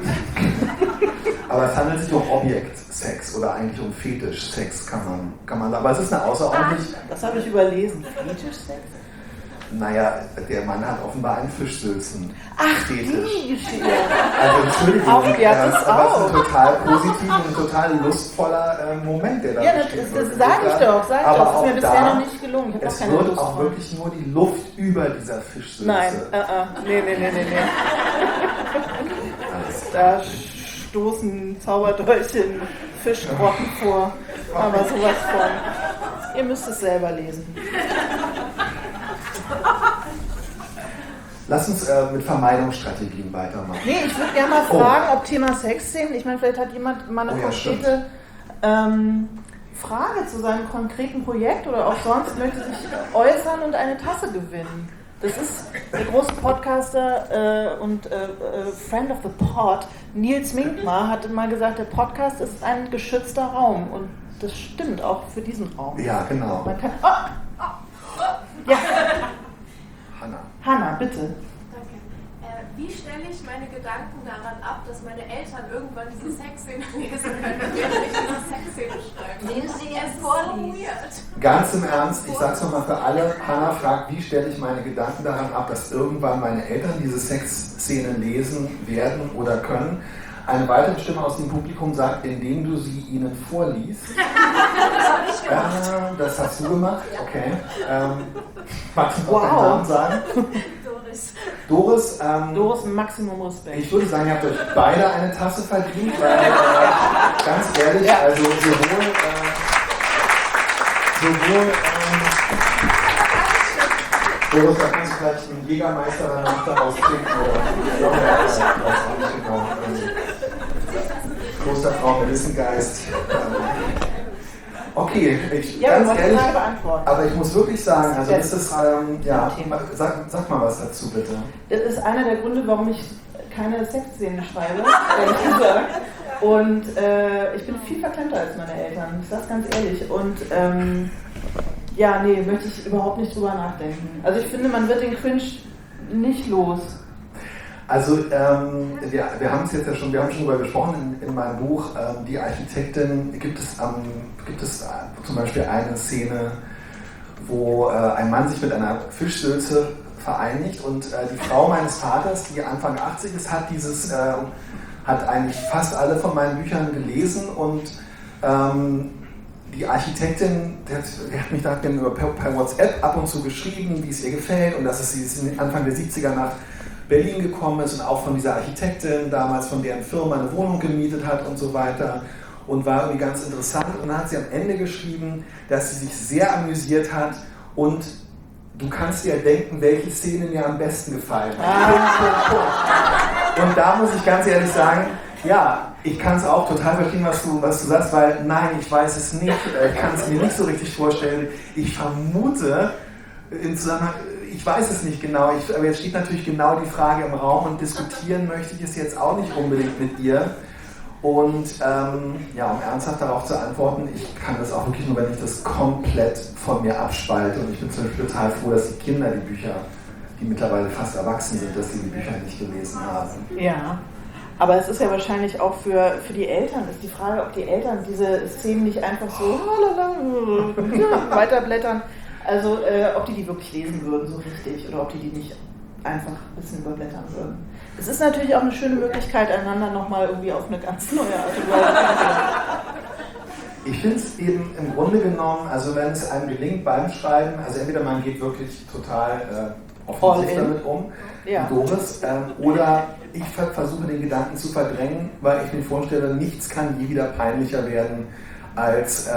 Speaker 4: Aber es handelt sich um Objektsex oder eigentlich um Fetischsex, kann man. Aber es ist eine außerordentlich...
Speaker 1: Das habe ich überlesen. Fetischsex?
Speaker 4: Naja, der Mann hat offenbar einen Fischsülzen.
Speaker 1: Fetisch.
Speaker 4: Also Entschuldigung,
Speaker 1: aber es ist
Speaker 4: ein total positiver und total lustvoller Moment, der da besteht.
Speaker 1: Das sage ich doch. Das ist mir bisher noch nicht gelungen. Ich
Speaker 4: es wird auch wirklich nur die Luft über dieser Fischsülze.
Speaker 1: Nein, nee. Da stoßen Zauberdolchen Fischgrotten vor. Aber sowas von. Ihr müsst es selber lesen.
Speaker 4: Lass uns mit Vermeidungsstrategien weitermachen.
Speaker 1: Nee, ich würde gerne mal fragen, ob Thema Sexszenen, ich meine, vielleicht hat jemand mal eine konkrete Frage zu seinem konkreten Projekt oder auch sonst möchte sich äußern und eine Tasse gewinnen. Das ist der große Podcaster und Friend of the Pod, Nils Minkmar, hat mal gesagt, der Podcast ist ein geschützter Raum und das stimmt auch für diesen Raum.
Speaker 4: Ja, genau.
Speaker 1: Man kann, ja. Hanna, bitte.
Speaker 7: Danke. Wie stelle ich meine Gedanken daran ab, dass meine Eltern irgendwann diese Sexszene lesen können, während ich diese Sexszene schreibe?
Speaker 5: Lesen Sie jetzt vor, weird.
Speaker 4: Ganz im Ernst, ich sag's nochmal für alle, Hanna fragt, wie stelle ich meine Gedanken daran ab, dass irgendwann meine Eltern diese Sexszene lesen werden oder können. Eine weitere Stimme aus dem Publikum sagt, indem du sie ihnen vorliest.
Speaker 5: Das habe ich gemacht.
Speaker 4: Das hast du gemacht? Okay. Magst du noch deinen Namen sagen? Doris.
Speaker 1: Doris, Maximum Respekt.
Speaker 4: Ich würde sagen, ihr habt euch beide eine Tasse verdient, weil ganz ehrlich, also sowohl Doris, da kannst du vielleicht einen Jägermeister danach daraus trinken oder Klosterfrau Melissengeist. Okay, ganz ehrlich, aber ich muss wirklich sagen, also das ist, sag mal was dazu bitte.
Speaker 1: Das ist einer der Gründe, warum ich keine Sexszenen schreibe, ehrlich gesagt. Und ich bin viel verklemmter als meine Eltern, ich sag's ganz ehrlich. Und möchte ich überhaupt nicht drüber nachdenken. Also ich finde, man wird den Cringe nicht los.
Speaker 4: Also wir haben es jetzt ja schon, wir haben schon darüber gesprochen in meinem Buch, die Architektin, gibt es zum Beispiel eine Szene, wo ein Mann sich mit einer Fischsülze vereinigt und die Frau meines Vaters, die Anfang 80 ist, hat hat eigentlich fast alle von meinen Büchern gelesen und die Architektin, die hat mich dann per WhatsApp ab und zu geschrieben, wie es ihr gefällt und dass sie Anfang der 70er nach Berlin gekommen ist und auch von dieser Architektin damals von deren Firma eine Wohnung gemietet hat und so weiter und war irgendwie ganz interessant. Und dann hat sie am Ende geschrieben, dass sie sich sehr amüsiert hat und du kannst dir denken, welche Szene mir am besten gefallen hat. Und da muss ich ganz ehrlich sagen, ja, ich kann es auch total verstehen, was du sagst, weil nein, ich weiß es nicht, ich kann es mir nicht so richtig vorstellen. Ich vermute, im Zusammenhang, ich weiß es nicht genau, aber jetzt steht natürlich genau die Frage im Raum und diskutieren möchte ich es jetzt auch nicht unbedingt mit ihr. Und um ernsthaft darauf zu antworten, ich kann das auch wirklich nur, wenn ich das komplett von mir abspalte. Und ich bin zum Beispiel total froh, dass die Kinder die Bücher, die mittlerweile fast erwachsen sind, dass sie die Bücher nicht gelesen haben.
Speaker 1: Ja, aber es ist ja wahrscheinlich auch für die Eltern, ist die Frage, ob die Eltern diese Szenen nicht einfach so weiterblättern, also ob die wirklich lesen würden, so richtig, oder ob die nicht einfach ein bisschen überblättern würden. Es ist natürlich auch eine schöne Möglichkeit, einander nochmal irgendwie auf eine ganz neue Art und Weise.
Speaker 4: Ich finde es eben im Grunde genommen, also wenn es einem gelingt beim Schreiben, also entweder man geht wirklich total offensiv damit um,
Speaker 1: ja.
Speaker 4: Doris, oder ich versuche den Gedanken zu verdrängen, weil ich mir vorstelle, nichts kann je wieder peinlicher werden, als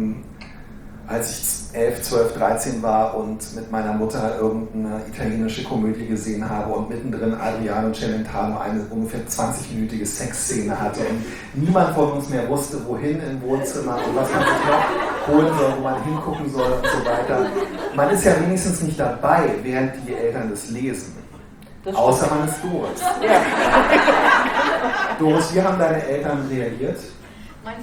Speaker 4: ich 11, 12, 13 war und mit meiner Mutter irgendeine italienische Komödie gesehen habe und mittendrin Adriano Celentano eine ungefähr 20-minütige Sexszene hatte und niemand von uns mehr wusste, wohin im Wohnzimmer und was man sich noch holen soll, wo man hingucken soll und so weiter. Man ist ja wenigstens nicht dabei, während die Eltern das lesen. Außer man ist Doris.
Speaker 1: Ja.
Speaker 4: Doris, wie haben deine Eltern reagiert?
Speaker 8: Mein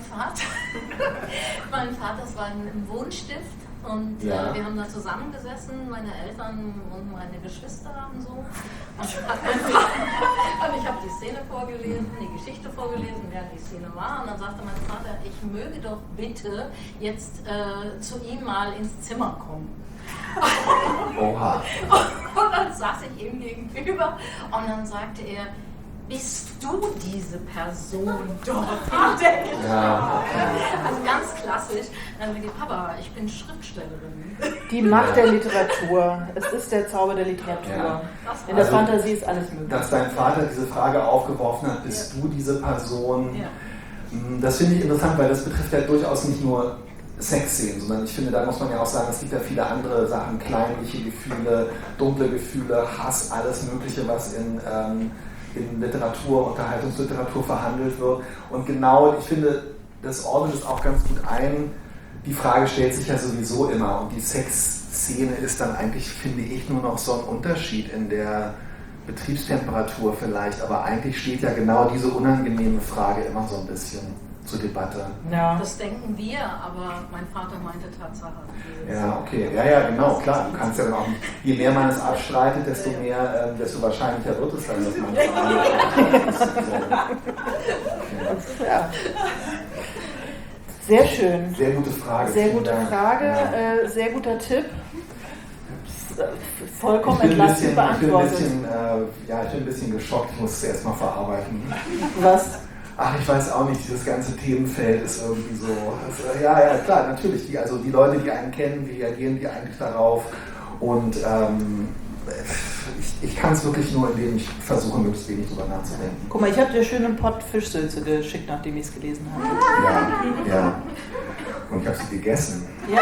Speaker 8: Vater, es war im Wohnstift und
Speaker 4: ja.
Speaker 8: Wir haben da zusammengesessen, meine Eltern und meine Geschwister und so. Und ich habe die Szene vorgelesen, die Geschichte vorgelesen, während die Szene war. Und dann sagte mein Vater, ich möge doch bitte jetzt zu ihm mal ins Zimmer kommen.
Speaker 4: Oha.
Speaker 8: Und dann saß ich ihm gegenüber und dann sagte er, bist du diese Person dort?
Speaker 4: Ja.
Speaker 8: Also ganz klassisch. Dann sage ich, Papa, ich bin Schriftstellerin.
Speaker 1: Die Macht der Literatur. Es ist der Zauber der Literatur.
Speaker 4: Ja.
Speaker 1: In der Fantasie ist alles möglich.
Speaker 4: Dass dein Vater diese Frage aufgeworfen hat, bist du diese Person?
Speaker 8: Ja.
Speaker 4: Das finde ich interessant, weil das betrifft ja durchaus nicht nur Sexszenen, sondern ich finde, da muss man ja auch sagen, es gibt ja viele andere Sachen, kleinliche Gefühle, dunkle Gefühle, Hass, alles Mögliche, was in Literatur, Unterhaltungsliteratur verhandelt wird. Und genau, ich finde, das ordnet es auch ganz gut ein. Die Frage stellt sich ja sowieso immer. Und die Sexszene ist dann eigentlich, finde ich, nur noch so ein Unterschied in der Betriebstemperatur vielleicht. Aber eigentlich steht ja genau diese unangenehme Frage immer so ein bisschen zur Debatte.
Speaker 1: Ja.
Speaker 8: Das denken wir, aber mein Vater meinte Tatsache.
Speaker 4: Ja, okay. Ja, genau, klar. Du kannst ja dann auch nicht, je mehr man es abstreitet, desto mehr, desto wahrscheinlicher wird es dann, dass man es
Speaker 1: ja. Sehr schön.
Speaker 4: Sehr gute Frage.
Speaker 1: Sehr gute Frage,
Speaker 4: ja.
Speaker 1: Sehr guter Tipp. Vollkommen entlastend beantwortet.
Speaker 4: Ich bin ein bisschen geschockt. Ich muss es erstmal verarbeiten.
Speaker 1: Was?
Speaker 4: Ach, ich weiß auch nicht, dieses ganze Themenfeld ist irgendwie so. Ja, klar, natürlich. Die Leute, die einen kennen, wie reagieren die eigentlich darauf? Und ich kann es wirklich nur, indem ich versuche, möglichst wenig drüber nachzudenken.
Speaker 1: Guck mal, ich habe dir schön einen Pott Fischsülze geschickt, nachdem ich es gelesen habe.
Speaker 4: Ja. Und ich habe sie gegessen.
Speaker 1: Ja.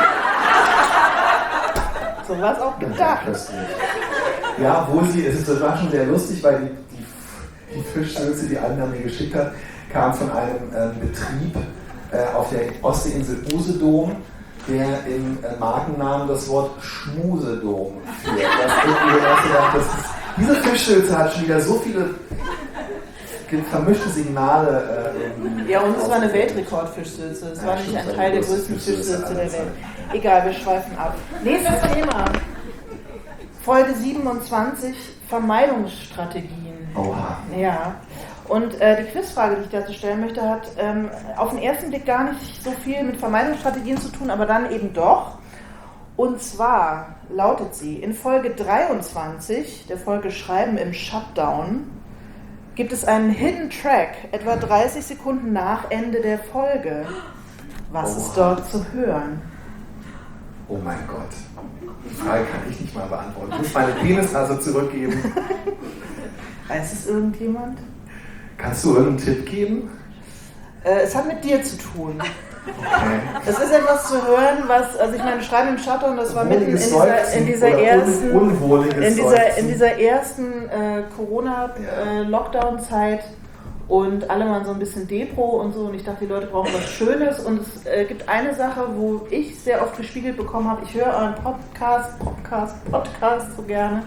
Speaker 1: So war es auch gedacht.
Speaker 4: Ja, obwohl das war schon sehr lustig, weil die Fischsülze, die Anna mir geschickt hat, kam von einem Betrieb auf der Ostseeinsel Usedom, der im Markennamen das Wort Schmusedom führt. Diese Fischsülze hat schon wieder so viele vermischte Signale.
Speaker 1: Ja, und es war eine Weltrekordfischsülze. Es war nämlich ein Teil der größten Fischsülze der Welt. Egal, wir schweifen ab. Nächstes Thema. Folge 27, Vermeidungsstrategien.
Speaker 4: Oha.
Speaker 1: Ja. Und die Quizfrage, die ich dazu stellen möchte, hat auf den ersten Blick gar nicht so viel mit Vermeidungsstrategien zu tun, aber dann eben doch. Und zwar lautet sie, in Folge 23 der Folge Schreiben im Shutdown gibt es einen Hidden Track, etwa 30 Sekunden nach Ende der Folge. Was ist dort zu hören?
Speaker 4: Oh mein Gott. Die Frage kann ich nicht mal beantworten. Ich muss meine Penisnase zurückgeben.
Speaker 1: Weiß es irgendjemand?
Speaker 4: Kannst du irgendeinen Tipp geben?
Speaker 1: Es hat mit dir zu tun.
Speaker 4: Okay.
Speaker 1: Es ist etwas zu hören, was, also ich meine, Schreien im Schatten, und das war mitten in dieser ersten Corona-Lockdown-Zeit und alle waren so ein bisschen Depro und so, und ich dachte, die Leute brauchen was Schönes, und es gibt eine Sache, wo ich sehr oft gespiegelt bekommen habe, ich höre euren Podcast so gerne,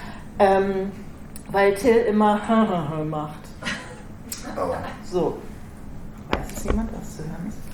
Speaker 1: weil Till immer macht.
Speaker 4: Oh.
Speaker 1: So. Weiß es jemand, was zu hören ist?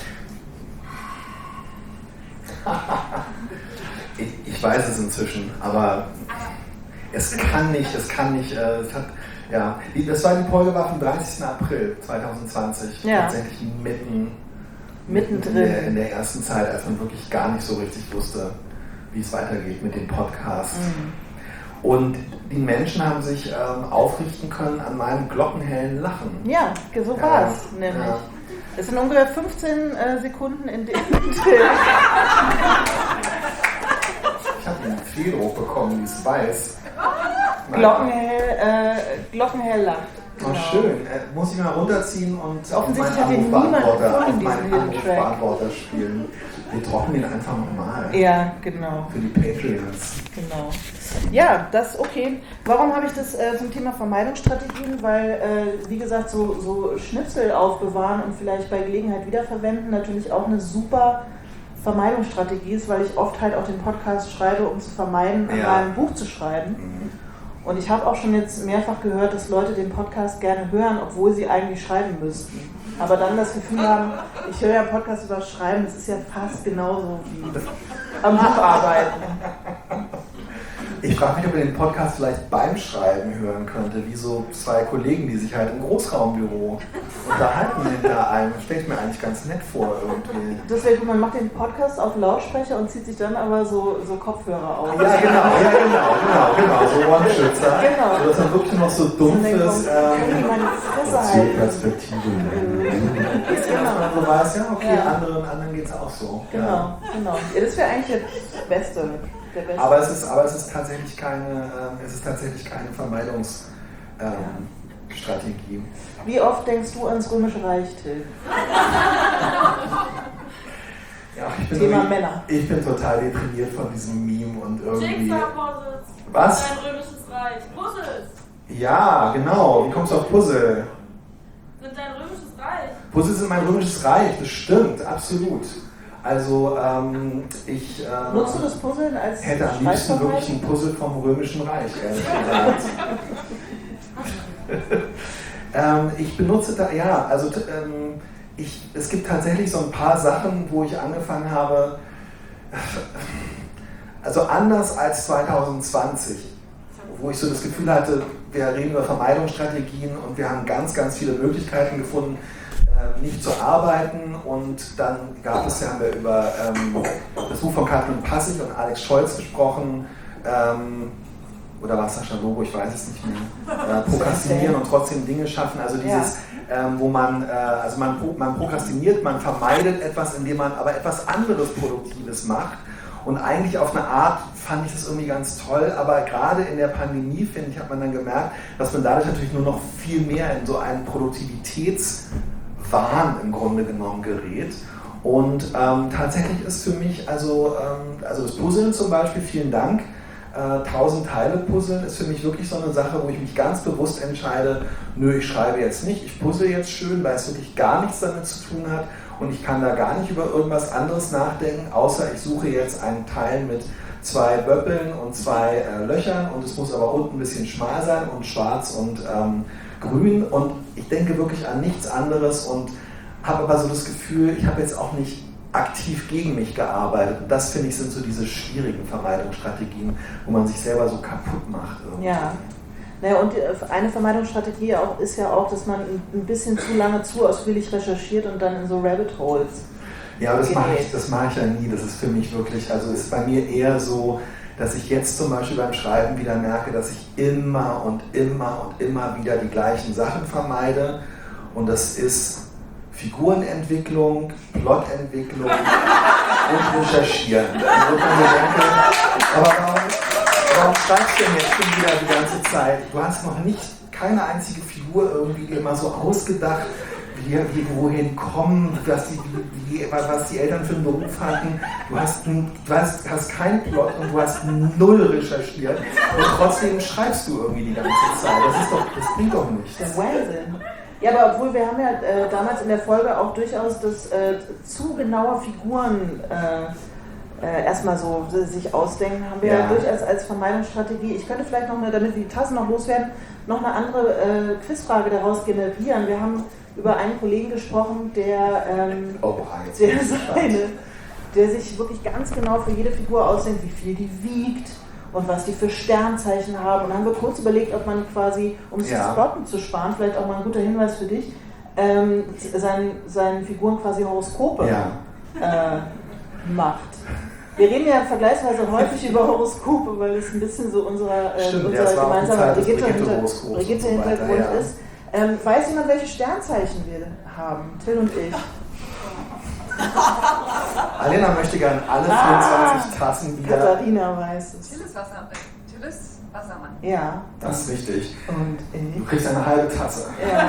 Speaker 4: Ich weiß es inzwischen, aber es kann nicht, das war die Folge war vom 30. April 2020, tatsächlich mittendrin in der ersten Zeit, als man wirklich gar nicht so richtig wusste, wie es weitergeht mit dem Podcast. Und die Menschen haben sich aufrichten können an meinem glockenhellen Lachen.
Speaker 1: Ja, so war es nämlich. Ja. Es sind ungefähr 15 Sekunden, in denen
Speaker 4: ich habe einen Fehlruch bekommen, wie es weiß.
Speaker 1: Glockenhell lacht.
Speaker 4: Oh, schön. Muss ich mal runterziehen und auf meinen Anrufbeantworter spielen. Wir trocken den einfach nochmal.
Speaker 1: Ja, genau.
Speaker 4: Für die Patreons.
Speaker 1: Genau. Ja, das ist okay. Warum habe ich das zum Thema Vermeidungsstrategien? Weil, wie gesagt, so Schnipsel aufbewahren und vielleicht bei Gelegenheit wiederverwenden natürlich auch eine super Vermeidungsstrategie ist, weil ich oft halt auch den Podcast schreibe, um zu vermeiden, an meinem Buch zu schreiben. Und ich habe auch schon jetzt mehrfach gehört, dass Leute den Podcast gerne hören, obwohl sie eigentlich schreiben müssten. Aber dann das Gefühl haben, ich höre ja einen Podcast über das Schreiben, das ist ja fast genauso wie am Buch arbeiten.
Speaker 4: Ich frage mich, ob ihr den Podcast vielleicht beim Schreiben hören könnte, wie so zwei Kollegen, die sich halt im Großraumbüro unterhalten hinter einem. Das stelle ich mir eigentlich ganz nett vor irgendwie.
Speaker 1: Das wäre gut, man macht den Podcast auf Lautsprecher und zieht sich dann aber so Kopfhörer auf.
Speaker 4: Ja, genau, so One-Schützer. Genau. So, dass man wirklich noch so dumpfes Zielperspektive genau. So weiß, ja, okay, anderen geht es auch so.
Speaker 1: Genau. Ja, das wäre eigentlich das Beste.
Speaker 4: Aber es ist tatsächlich keine Vermeidungsstrategie.
Speaker 1: Wie oft denkst du ans Römische Reich, Till?
Speaker 4: Ja,
Speaker 1: Thema Männer.
Speaker 4: Ich bin total deprimiert von diesem Meme und irgendwie.
Speaker 7: Jigsaw-Puzzles.
Speaker 4: Was?
Speaker 7: Ein römisches Reich. Puzzles.
Speaker 4: Ja, genau. Wie kommst du auf Puzzle?
Speaker 7: Sind dein römisches Reich.
Speaker 4: Puzzles sind mein römisches Reich, das stimmt, absolut. Also ich
Speaker 1: nutzt du das Puzzeln als
Speaker 4: hätte am liebsten wirklich ein Puzzle vom Römischen Reich, ehrlich gesagt. Ich benutze da, es gibt tatsächlich so ein paar Sachen, wo ich angefangen habe, also anders als 2020, wo ich so das Gefühl hatte, wir reden über Vermeidungsstrategien und wir haben ganz, ganz viele Möglichkeiten gefunden, nicht zu arbeiten, und dann haben wir über das Buch von Katrin Passig und Alex Scholz gesprochen, oder war es Sascha Lobo, ich weiß es nicht mehr, prokrastinieren und trotzdem Dinge schaffen, also dieses, wo man prokrastiniert, man vermeidet etwas, indem man aber etwas anderes Produktives macht, und eigentlich auf eine Art fand ich das irgendwie ganz toll, aber gerade in der Pandemie, finde ich, hat man dann gemerkt, dass man dadurch natürlich nur noch viel mehr in so einen Produktivitätswahn im Grunde genommen gerät. Und tatsächlich ist für mich, also das Puzzeln zum Beispiel, vielen Dank, 1000 Teile Puzzeln ist für mich wirklich so eine Sache, wo ich mich ganz bewusst entscheide, ich schreibe jetzt nicht, ich puzzle jetzt schön, weil es wirklich gar nichts damit zu tun hat und ich kann da gar nicht über irgendwas anderes nachdenken, außer ich suche jetzt einen Teil mit 2 Böppeln und 2 Löchern, und es muss aber unten ein bisschen schmal sein und schwarz und grün, und ich denke wirklich an nichts anderes und habe aber so das Gefühl, ich habe jetzt auch nicht aktiv gegen mich gearbeitet. Und das, finde ich, sind so diese schwierigen Vermeidungsstrategien, wo man sich selber so kaputt macht. Irgendwie.
Speaker 1: Ja. Naja, und eine Vermeidungsstrategie ist ja auch, dass man ein bisschen zu lange zu ausführlich recherchiert und dann in so Rabbit Holes.
Speaker 4: Ja, das mache ich ja nie. Das ist für mich wirklich, also ist bei mir eher so, dass ich jetzt zum Beispiel beim Schreiben wieder merke, dass ich immer und immer und immer wieder die gleichen Sachen vermeide. Und das ist Figurenentwicklung, Plotentwicklung und Recherchieren. Insofern denke, aber warum schreibst du denn jetzt schon wieder die ganze Zeit? Du hast noch nicht keine einzige Figur irgendwie immer so ausgedacht, wohin kommen, was die Eltern für einen Beruf hatten. Du hast keinen Plot und du hast null recherchiert und trotzdem schreibst du irgendwie die ganze Zeit. Das bringt doch nichts.
Speaker 1: Der Wahnsinn. Ja, aber obwohl wir haben ja damals in der Folge auch durchaus das zu genaue Figuren erstmal so sich ausdenken, haben wir ja durchaus als Vermeidungsstrategie. Ich könnte vielleicht noch, damit wir die Tassen noch loswerden, noch eine andere Quizfrage daraus generieren. Wir haben über einen Kollegen gesprochen, der sich wirklich ganz genau für jede Figur ausdenkt, wie viel die wiegt und was die für Sternzeichen haben. Und dann haben wir kurz überlegt, ob man quasi, um sich das Plotten zu sparen, vielleicht auch mal ein guter Hinweis für dich, seinen Figuren quasi Horoskope macht. Wir reden ja vergleichsweise häufig über Horoskope, weil es ein bisschen so unser gemeinsamer Brigitte-Hintergrund ist. Weiß jemand, welche Sternzeichen wir haben? Till und ich.
Speaker 4: Alena möchte gerne alle 24 Tassen wieder.
Speaker 1: Katharina weiß es.
Speaker 5: Till ist Wassermann.
Speaker 1: Ja.
Speaker 4: Das ist richtig.
Speaker 1: Und ich?
Speaker 4: Du kriegst eine halbe Tasse.
Speaker 1: Ja.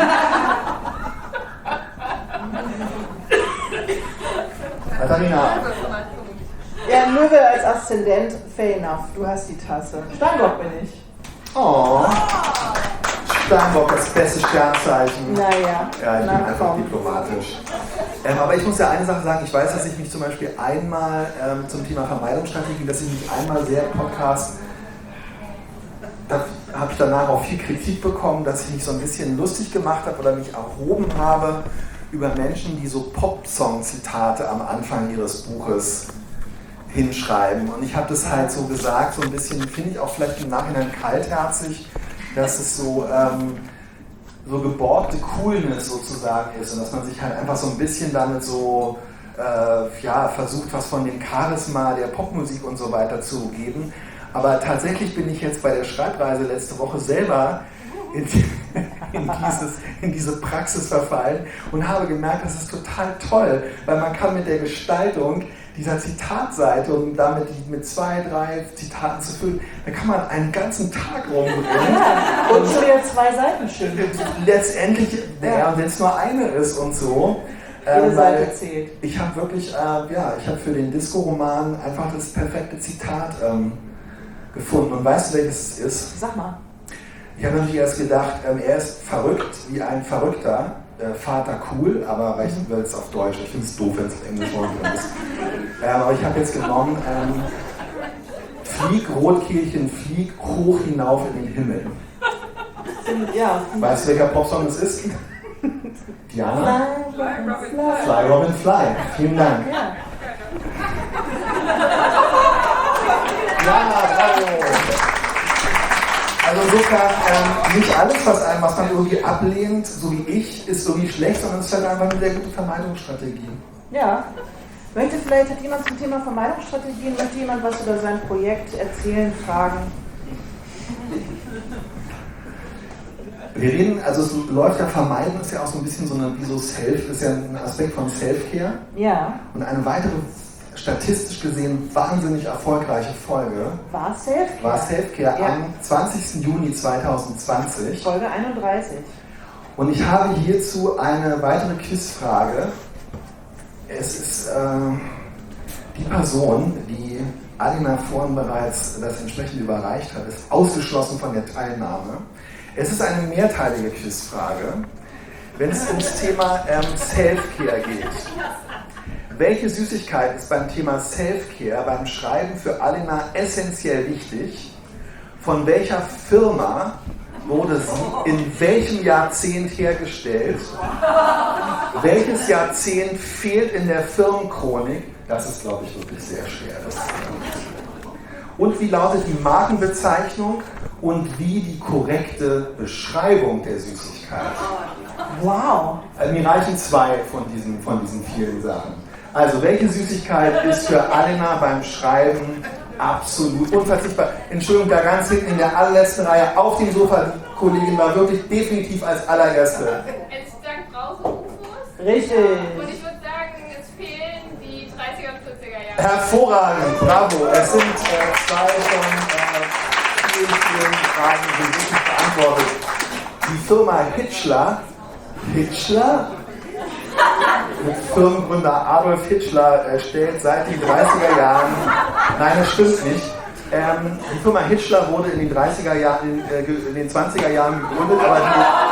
Speaker 4: Katharina.
Speaker 1: Ja, Löwe als Aszendent, fair enough. Du hast die Tasse. Steinbock bin ich.
Speaker 4: Oh. Steinbock, das beste Sternzeichen.
Speaker 1: Naja.
Speaker 4: Ja, ich bin einfach diplomatisch. Aber ich muss ja eine Sache sagen, ich weiß, dass ich mich zum Beispiel einmal zum Thema Vermeidungsstrategie, dass ich mich einmal sehr im Podcast, da habe ich danach auch viel Kritik bekommen, dass ich mich so ein bisschen lustig gemacht habe oder mich erhoben habe über Menschen, die so Pop-Song-Zitate am Anfang ihres Buches hinschreiben. Und ich habe das halt so gesagt, so ein bisschen, finde ich auch vielleicht im Nachhinein kaltherzig, dass es so geborgte Coolness sozusagen ist und dass man sich halt einfach so ein bisschen damit so versucht, was von dem Charisma der Popmusik und so weiter zu geben. Aber tatsächlich bin ich jetzt bei der Schreibreise letzte Woche selber in diese Praxis verfallen und habe gemerkt, das ist total toll, weil man kann mit der Gestaltung dieser Zitatseite und damit die mit 2, 3 Zitaten zu füllen, da kann man einen ganzen Tag rumdrehen.
Speaker 1: Ja, und so ja 2 Seiten schön.
Speaker 4: Letztendlich, wenn es nur eine ist und so.
Speaker 1: Jede Seite zählt.
Speaker 4: Ich habe wirklich, ich habe für den Disco-Roman einfach das perfekte Zitat gefunden. Und weißt du, welches es ist?
Speaker 1: Sag mal.
Speaker 4: Ich habe natürlich erst gedacht, er ist verrückt wie ein Verrückter. Vater cool, aber weil ich will es auf Deutsch, ich finde es doof, wenn es auf Englisch drin ist. Aber ich habe jetzt genommen, flieg Rotkehlchen, flieg hoch hinauf in den Himmel.
Speaker 1: Ja.
Speaker 4: Weißt du, welcher Popsong das ist? Diana?
Speaker 1: Fly,
Speaker 4: Robin, Fly. Vielen Dank.
Speaker 1: Ja.
Speaker 4: Ja, bravo. Also insofern, nicht alles, was man irgendwie ablehnt, so wie ich, ist irgendwie schlecht, sondern es ist halt einfach eine sehr gute Vermeidungsstrategie.
Speaker 1: Ja. Hat jemand zum Thema Vermeidungsstrategien, möchte jemand was über sein Projekt erzählen, fragen?
Speaker 4: Wir reden, also es läuft ja, Vermeiden ist ja auch so ein bisschen ist ja ein Aspekt von Self-Care.
Speaker 1: Ja.
Speaker 4: Und eine weitere, statistisch gesehen, wahnsinnig erfolgreiche Folge
Speaker 1: war Self-Care
Speaker 4: am 20. Juni 2020.
Speaker 1: Folge 31.
Speaker 4: Und ich habe hierzu eine weitere Quizfrage. Es ist die Person, die Alena vorhin bereits das entsprechend überreicht hat, ist ausgeschlossen von der Teilnahme. Es ist eine mehrteilige Quizfrage, wenn es ums Thema Self-Care geht. Welche Süßigkeit ist beim Thema Self-Care, beim Schreiben für Alena essentiell wichtig? Von welcher Firma wurde sie in welchem Jahrzehnt hergestellt? Welches Jahrzehnt fehlt in der Firmenchronik? Das ist, glaube ich, wirklich sehr schwer. Und wie lautet die Markenbezeichnung und wie die korrekte Beschreibung der Süßigkeit?
Speaker 1: Wow!
Speaker 4: Also mir reichen 2 von diesen vielen Sachen. Also, welche Süßigkeit ist für Alena beim Schreiben Absolut unverzichtbar. Entschuldigung, da ganz hinten in der allerletzten Reihe auf dem Sofa, die Kollegin war wirklich definitiv als allererste.
Speaker 7: Es dank Brause-UFOs.
Speaker 9: Richtig.
Speaker 7: Und ich würde sagen, es fehlen die 30er und 40er Jahre.
Speaker 4: Hervorragend, bravo. Es sind zwei von vielen Fragen, die wirklich beantwortet. Die Firma Hitchler mit Firmengründer Adolf Hitchler stellt seit den 30er Jahren, nein, das stimmt nicht, die Firma Hitchler wurde in den 30er Jahren, in den 20er Jahren gegründet, aber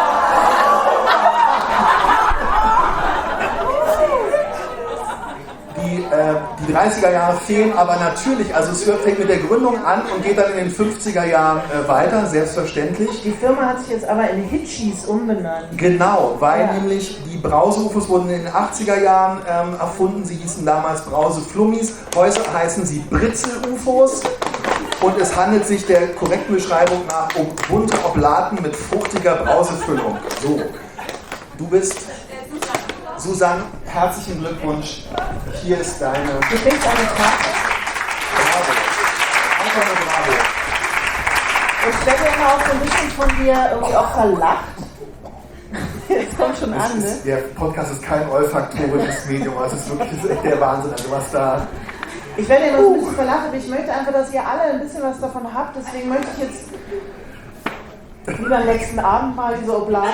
Speaker 4: die 30er Jahre fehlen, aber natürlich, also es fängt mit der Gründung an und geht dann in den 50er Jahren weiter, selbstverständlich.
Speaker 9: Die Firma hat sich jetzt aber in Hitchis umbenannt.
Speaker 4: Genau, weil nämlich die Brause-UFOs wurden in den 80er Jahren erfunden, sie hießen damals Brause-Flummis, heute heißen sie Britzel-UFOs und es handelt sich der korrekten Beschreibung nach um bunte Oblaten mit fruchtiger Brausefüllung. So, du bist... Susanne, herzlichen Glückwunsch. Hier ist deine...
Speaker 9: Du kriegst eine Karte.
Speaker 4: Bravo. Einfach nur bravo.
Speaker 9: Ich werde ja immer auch so ein bisschen von dir irgendwie auch verlacht. Jetzt kommt schon an, ne?
Speaker 4: Der Podcast ist kein olfaktorisches Medium, das ist wirklich echt der Wahnsinn, also was da...
Speaker 9: Ich werde immer so ein bisschen verlacht, aber ich möchte einfach, dass ihr alle ein bisschen was davon habt. Deswegen möchte ich jetzt lieber am nächsten Abend mal diese Oblaten...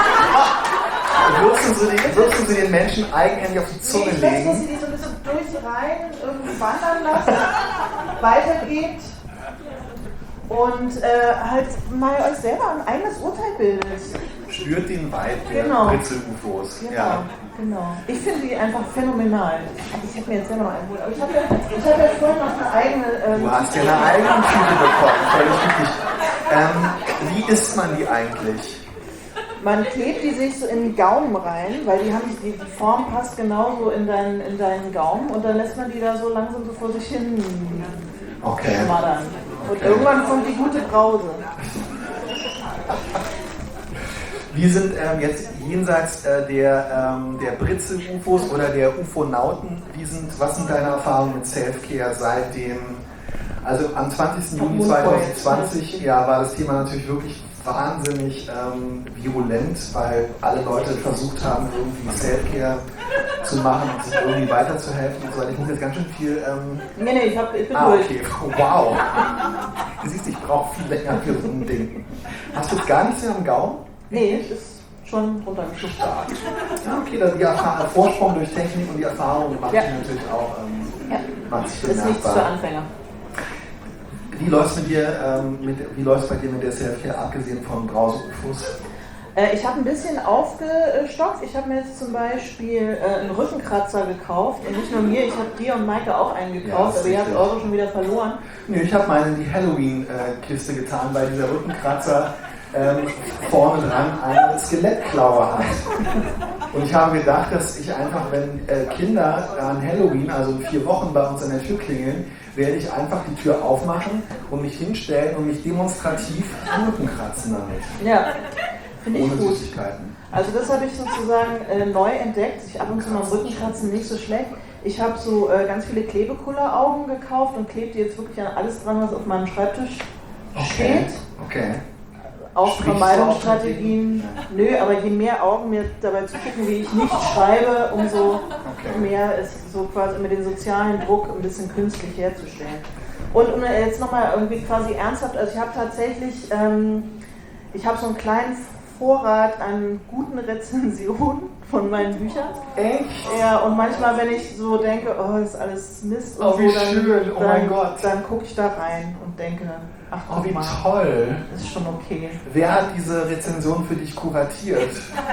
Speaker 4: Würdest du sie den Menschen eigenhändig auf die Zunge
Speaker 9: legen? Ich dass sie die so ein bisschen durch rein irgendwie wandern lassen, weitergeht und halt mal euch selber ein eigenes Urteil bildet.
Speaker 4: Spürt den Vibe der Britzel-UFOs.
Speaker 9: Genau, ja. Genau. Ich finde die einfach phänomenal. Ich habe mir jetzt selber noch einen geholt, aber ich habe ja vorhin noch eine eigene...
Speaker 4: du hast ja eine eigene Tüte bekommen, völlig richtig. Wie isst man die eigentlich?
Speaker 9: Man klebt die sich so in den Gaumen rein, weil die Form passt genauso in deinen Gaumen und dann lässt man die da so langsam so vor sich hin schmattern. Und irgendwann kommt die gute Brause.
Speaker 4: Wir sind jetzt jenseits der Britzel-UFOs oder der UFOnauten. Was sind deine Erfahrungen mit Selfcare seitdem? Also am 20. Juni 2020 war das Thema natürlich wirklich wahnsinnig virulent, weil alle Leute versucht haben, irgendwie Selfcare zu machen und sich irgendwie weiterzuhelfen und so weiter. Ich muss jetzt ganz schön viel...
Speaker 9: Nee, ich bin durch.
Speaker 4: Okay, wow. Du siehst, ich brauche viel länger für so ein Ding. Hast du jetzt gar nichts mehr am Gaumen?
Speaker 9: Nee, ist schon runtergeschubst.
Speaker 4: Ja, okay, der Vorsprung durch Technik und die Erfahrung macht sich natürlich auch macht sich
Speaker 9: bemerkbar. Ist nichts für Anfänger.
Speaker 4: Wie läuft es bei dir mit der Selfcare, abgesehen von Brause-UFOs?
Speaker 9: Ich habe ein bisschen aufgestockt. Ich habe mir jetzt zum Beispiel einen Rückenkratzer gekauft. Und nicht nur mir, ich habe dir und Maike auch einen gekauft, aber ihr habt eure schon wieder verloren.
Speaker 4: Nee, ich habe meine in die Halloween-Kiste getan, weil dieser Rückenkratzer vorne dran eine Skelettklaue hat. Und ich habe gedacht, dass ich einfach, wenn Kinder an Halloween, also in 4 Wochen bei uns an der Tür klingeln, werde ich einfach die Tür aufmachen und mich hinstellen und mich demonstrativ am Rücken kratzen damit.
Speaker 9: Ja, finde ich
Speaker 4: ohne
Speaker 9: gut.
Speaker 4: Süßigkeiten.
Speaker 9: Also das habe ich sozusagen neu entdeckt. Ich ab und zu mal am Rücken kratzen, nicht so schlecht. Ich habe so ganz viele Klebekulleraugen gekauft und klebe die jetzt wirklich an alles dran, was auf meinem Schreibtisch steht.
Speaker 4: Okay.
Speaker 9: Auch Vermeidungsstrategien. Nö, aber je mehr Augen mir dabei zugucken, wie ich nicht schreibe, umso mehr ist so quasi mit dem sozialen Druck ein bisschen künstlich herzustellen. Und um jetzt nochmal irgendwie quasi ernsthaft, also ich habe tatsächlich, ich habe so einen kleinen Vorrat an guten Rezensionen von meinen Büchern.
Speaker 4: Echt?
Speaker 9: Ja, und manchmal, wenn ich so denke, oh, das ist alles Mist und
Speaker 4: wie schön, oh mein Gott.
Speaker 9: Dann gucke ich da rein und denke, ach guck
Speaker 4: wie
Speaker 9: mal,
Speaker 4: toll.
Speaker 9: das ist schon okay.
Speaker 4: Wer hat diese Rezension für dich kuratiert?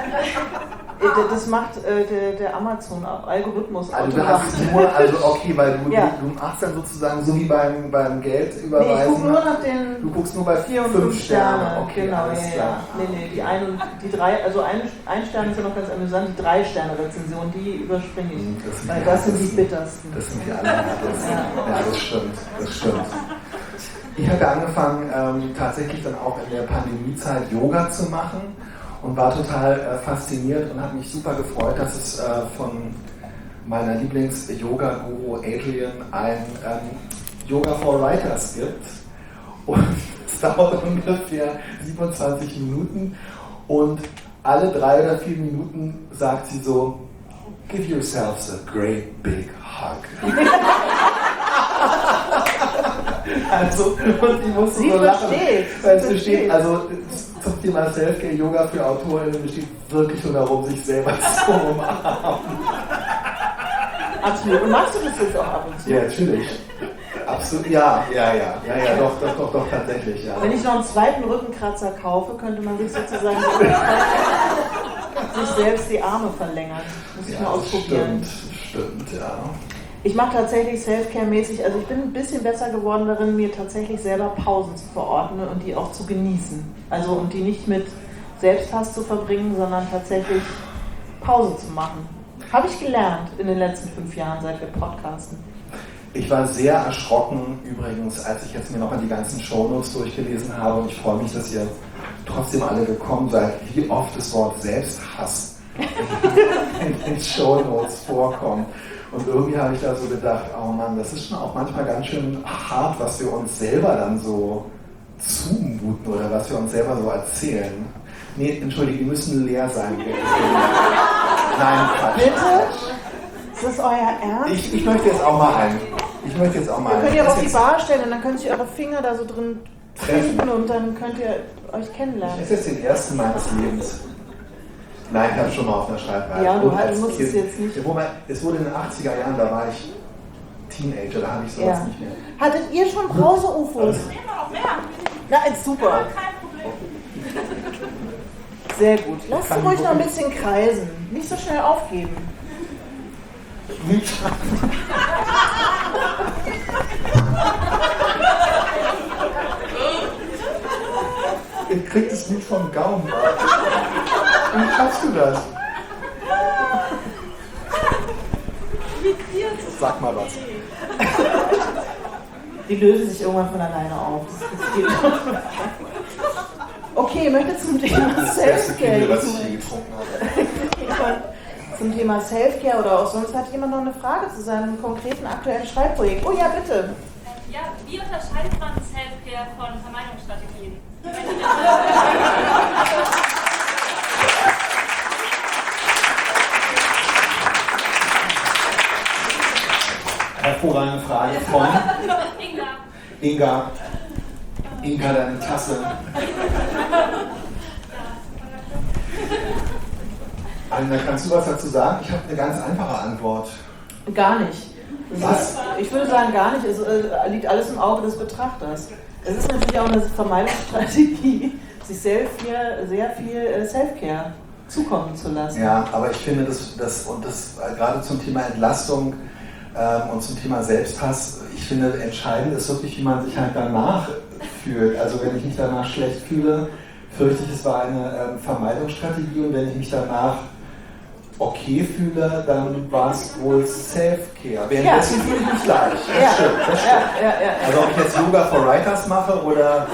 Speaker 9: Das macht der Amazon-Algorithmus.
Speaker 4: Also du hast nur, weil du machst dann sozusagen so wie beim Geld überweisen.
Speaker 9: Nee, ich gucke nur nach den...
Speaker 4: Du guckst nur bei
Speaker 9: 4 und 5 Sterne.
Speaker 4: Okay,
Speaker 9: genau,
Speaker 4: alles klar.
Speaker 9: Nee, die 1 und die 3, also ein Stern ist ja noch ganz amüsant, die 3-Sterne-Rezension, die überspringe ich. Weil das sind die bittersten.
Speaker 4: Das sind die allerhärtesten. Ja, das stimmt. Ich hatte angefangen, tatsächlich dann auch in der Pandemiezeit Yoga zu machen und war total fasziniert und habe mich super gefreut, dass es von meiner Lieblings-Yoga-Guru Adrian ein Yoga for Writers gibt. Und es dauert ungefähr 27 Minuten. Und alle 3 oder 4 Minuten sagt sie so, give yourselves a great big hug. Also, und ich musste so lachen, weil es besteht, also zum Thema Selfcare-Yoga für AutorInnen besteht wirklich nur darum, sich selber zu umarmen.
Speaker 9: Absolut. Und machst du das jetzt auch ab und zu?
Speaker 4: Ja, natürlich. Absolut, ja, doch, tatsächlich, ja.
Speaker 9: Wenn ich noch einen zweiten Rückenkratzer kaufe, könnte man sich sozusagen sich selbst die Arme verlängern. Muss ich mal ausprobieren.
Speaker 4: Stimmt, ja.
Speaker 9: Ich mache tatsächlich Selfcare-mäßig, also ich bin ein bisschen besser geworden darin, mir tatsächlich selber Pausen zu verordnen und die auch zu genießen. Also und die nicht mit Selbsthass zu verbringen, sondern tatsächlich Pause zu machen. Habe ich gelernt in den letzten 5 Jahren, seit wir podcasten.
Speaker 4: Ich war sehr erschrocken übrigens, als ich jetzt mir nochmal die ganzen Shownotes durchgelesen habe und ich freue mich, dass ihr trotzdem alle gekommen seid, wie oft das Wort Selbsthass in den Shownotes vorkommt. Und irgendwie habe ich da so gedacht, oh Mann, das ist schon auch manchmal ganz schön hart, was wir uns selber dann so zumuten oder was wir uns selber so erzählen. Nee, entschuldige, die müssen leer sein. Nein, Quatsch.
Speaker 9: Bitte? Ist das euer Ernst?
Speaker 4: Ich möchte jetzt auch mal ein.
Speaker 9: Ihr könnt ihr auf die Bar stellen und dann könnt ihr eure Finger da so drin treffen und dann könnt ihr euch kennenlernen.
Speaker 4: Das ist jetzt den ersten meines Lebens. Nein, ich habe schon mal auf einer Schreibweise.
Speaker 9: Ja, du musst es jetzt nicht.
Speaker 4: Es wurde in den 80er Jahren, da war ich Teenager, da habe ich sowas nicht mehr.
Speaker 9: Hattet ihr schon Brause-UFOs? Na, ist super.
Speaker 7: Kein Problem.
Speaker 9: Sehr gut. Lasst sie ruhig noch ein bisschen kreisen. Nicht so schnell aufgeben.
Speaker 4: Ihr kriegt es nicht vom Gaumen ab. Wie schaffst du das? Sag mal was.
Speaker 9: Die lösen sich irgendwann von alleine auf. Das geht schon. Okay, ich möchte zum Thema Selfcare.
Speaker 4: Was ich hier getrunken habe.
Speaker 9: Zum Thema Selfcare oder auch sonst hat jemand noch eine Frage zu seinem konkreten aktuellen Schreibprojekt. Oh ja, bitte.
Speaker 7: Ja, wie unterscheidet man Selfcare von Vermeidungsstrategien?
Speaker 4: Hervorragende Frage von
Speaker 7: Inga.
Speaker 4: Inga, deine Tasse. Alina, kannst du was dazu sagen? Ich habe eine ganz einfache Antwort.
Speaker 9: Gar nicht.
Speaker 4: Was?
Speaker 9: Ich würde sagen, gar nicht. Es liegt alles im Auge des Betrachters. Es ist natürlich auch eine Vermeidungsstrategie, sich sehr viel Selfcare zukommen zu lassen.
Speaker 4: Ja, aber ich finde, das gerade zum Thema Entlastung und zum Thema Selbsthass, ich finde, entscheidend ist wirklich, wie man sich halt danach fühlt. Also wenn ich mich danach schlecht fühle, fürchte ich, es war eine Vermeidungsstrategie und wenn ich mich danach okay fühle, dann war es wohl Self-Care. Währenddessen fühle ich mich leicht. Das stimmt. Also ob ich jetzt Yoga for Writers mache oder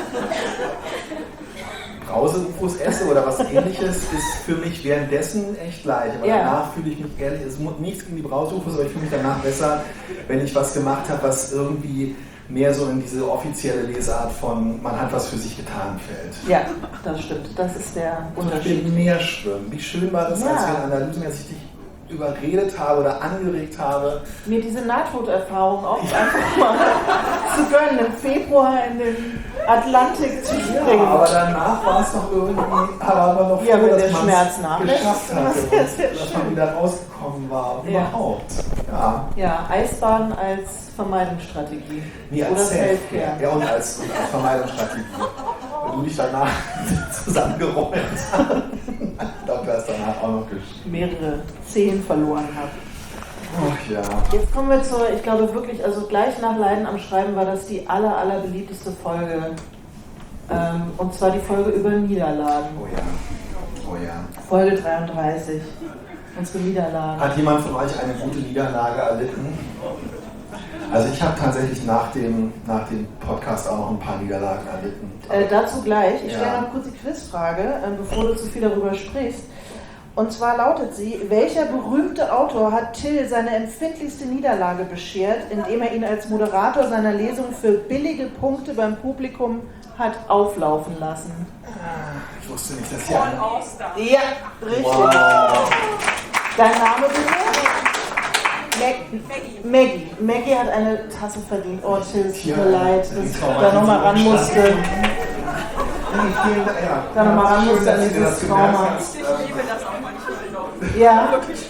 Speaker 4: Brause-UFOs esse oder was ähnliches, ist für mich währenddessen echt leicht. Aber danach fühle ich mich ehrlich, es muss nichts gegen die Brause-UFOs, aber ich fühle mich danach besser, wenn ich was gemacht habe, was irgendwie mehr so in diese offizielle Lesart von man hat was für sich getan fällt.
Speaker 9: Ja, das stimmt. Das ist der Unterschied.
Speaker 4: Im Meer schwimmen. Wie schön war das, als wir in Analysen, als ich dich überredet habe oder angeregt habe.
Speaker 9: Mir diese Nahtoderfahrung auch einfach mal zu gönnen, im Februar in den Atlantik zu springen.
Speaker 4: Ja, aber danach war es doch irgendwie, aber noch
Speaker 9: ja,
Speaker 4: froh,
Speaker 9: dass
Speaker 4: der
Speaker 9: Schmerz
Speaker 4: geschafft hatte, dass man wieder rausgekommen war. Überhaupt.
Speaker 9: Ja, Eisbaden als Vermeidungsstrategie.
Speaker 4: Nee, als
Speaker 9: oder
Speaker 4: Selfcare. Ja, und als Vermeidungsstrategie. Wenn du dich danach zusammengerollt hast, dann wärst du danach auch noch
Speaker 9: mehrere Zehen verloren habe.
Speaker 4: Ach ja.
Speaker 9: Jetzt kommen wir zur, ich glaube wirklich, also gleich nach Leiden am Schreiben war das die allerbeliebteste Folge. Und zwar die Folge über Niederlagen.
Speaker 4: Oh ja.
Speaker 9: Folge 33. Unsere Niederlagen.
Speaker 4: Hat jemand von euch eine gute Niederlage erlitten? Also ich habe tatsächlich nach dem Podcast auch noch ein paar Niederlagen erlitten.
Speaker 9: Dazu gleich. Ich stelle noch kurz die Quizfrage, bevor du zu viel darüber sprichst. Und zwar lautet sie: Welcher berühmte Autor hat Till seine empfindlichste Niederlage beschert, indem er ihn als Moderator seiner Lesung für billige Punkte beim Publikum hat auflaufen lassen?
Speaker 4: Ich wusste nicht, dass ja.
Speaker 5: Paul Auster.
Speaker 9: Ja, richtig.
Speaker 4: Wow.
Speaker 9: Dein Name bitte? Maggie. Maggie hat eine Tasse verdient. Oh, Till, es tut mir leid, dass ich da nochmal ran musste. Da nochmal ran musste an dieses Trauma.
Speaker 5: Ich liebe das auch manchmal.
Speaker 9: Ja.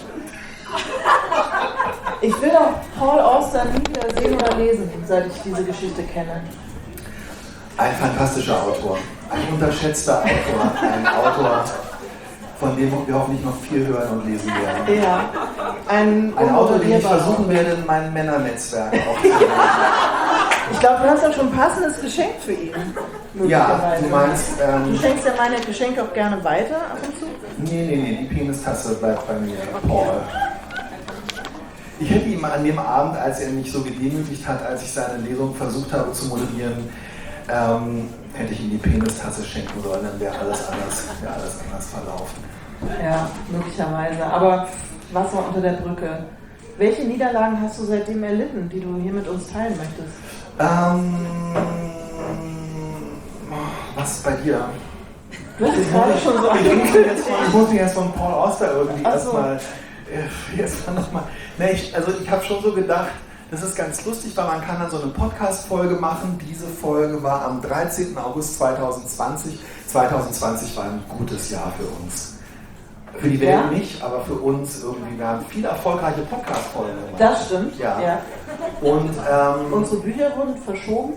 Speaker 9: Ich will auch Paul Auster nie wieder sehen oder lesen, seit ich diese Geschichte kenne.
Speaker 4: Ein fantastischer Autor, ein unterschätzter Autor, ein Autor, von dem wir hoffentlich noch viel hören und lesen werden.
Speaker 9: Ja. Ein
Speaker 4: Autor, den ich versuchen werde, in meinem Männernetzwerk aufzunehmen.
Speaker 9: Ich glaube, du hast auch schon ein passendes Geschenk für ihn.
Speaker 4: Ja, du meinst...
Speaker 9: du schenkst ja meine Geschenke auch gerne weiter ab und zu?
Speaker 4: Nee, die Penistasse bleibt bei mir, Paul. Ich hätte ihm an dem Abend, als er mich so gedemütigt hat, als ich seine Lesung versucht habe zu moderieren, hätte ich ihm die Penistasse schenken sollen, dann wäre alles anders verlaufen.
Speaker 9: Ja, möglicherweise. Aber Wasser unter der Brücke. Welche Niederlagen hast du seitdem erlitten, die du hier mit uns teilen möchtest?
Speaker 4: Was ist bei dir?
Speaker 9: Du hast es gerade schon so angekündigt.
Speaker 4: Ich muss mich jetzt von Paul Auster irgendwie
Speaker 9: so.
Speaker 4: erstmal nochmal. Ich habe schon so gedacht, das ist ganz lustig, weil man kann dann so eine Podcast-Folge machen. Diese Folge war am 13. August 2020. 2020 war ein gutes Jahr für uns. Für die Welt nicht, aber für uns irgendwie. Wir haben viele erfolgreiche Podcast-Folgen gemacht.
Speaker 9: Das stimmt, ja.
Speaker 4: Und
Speaker 9: unsere Bücher wurden verschoben.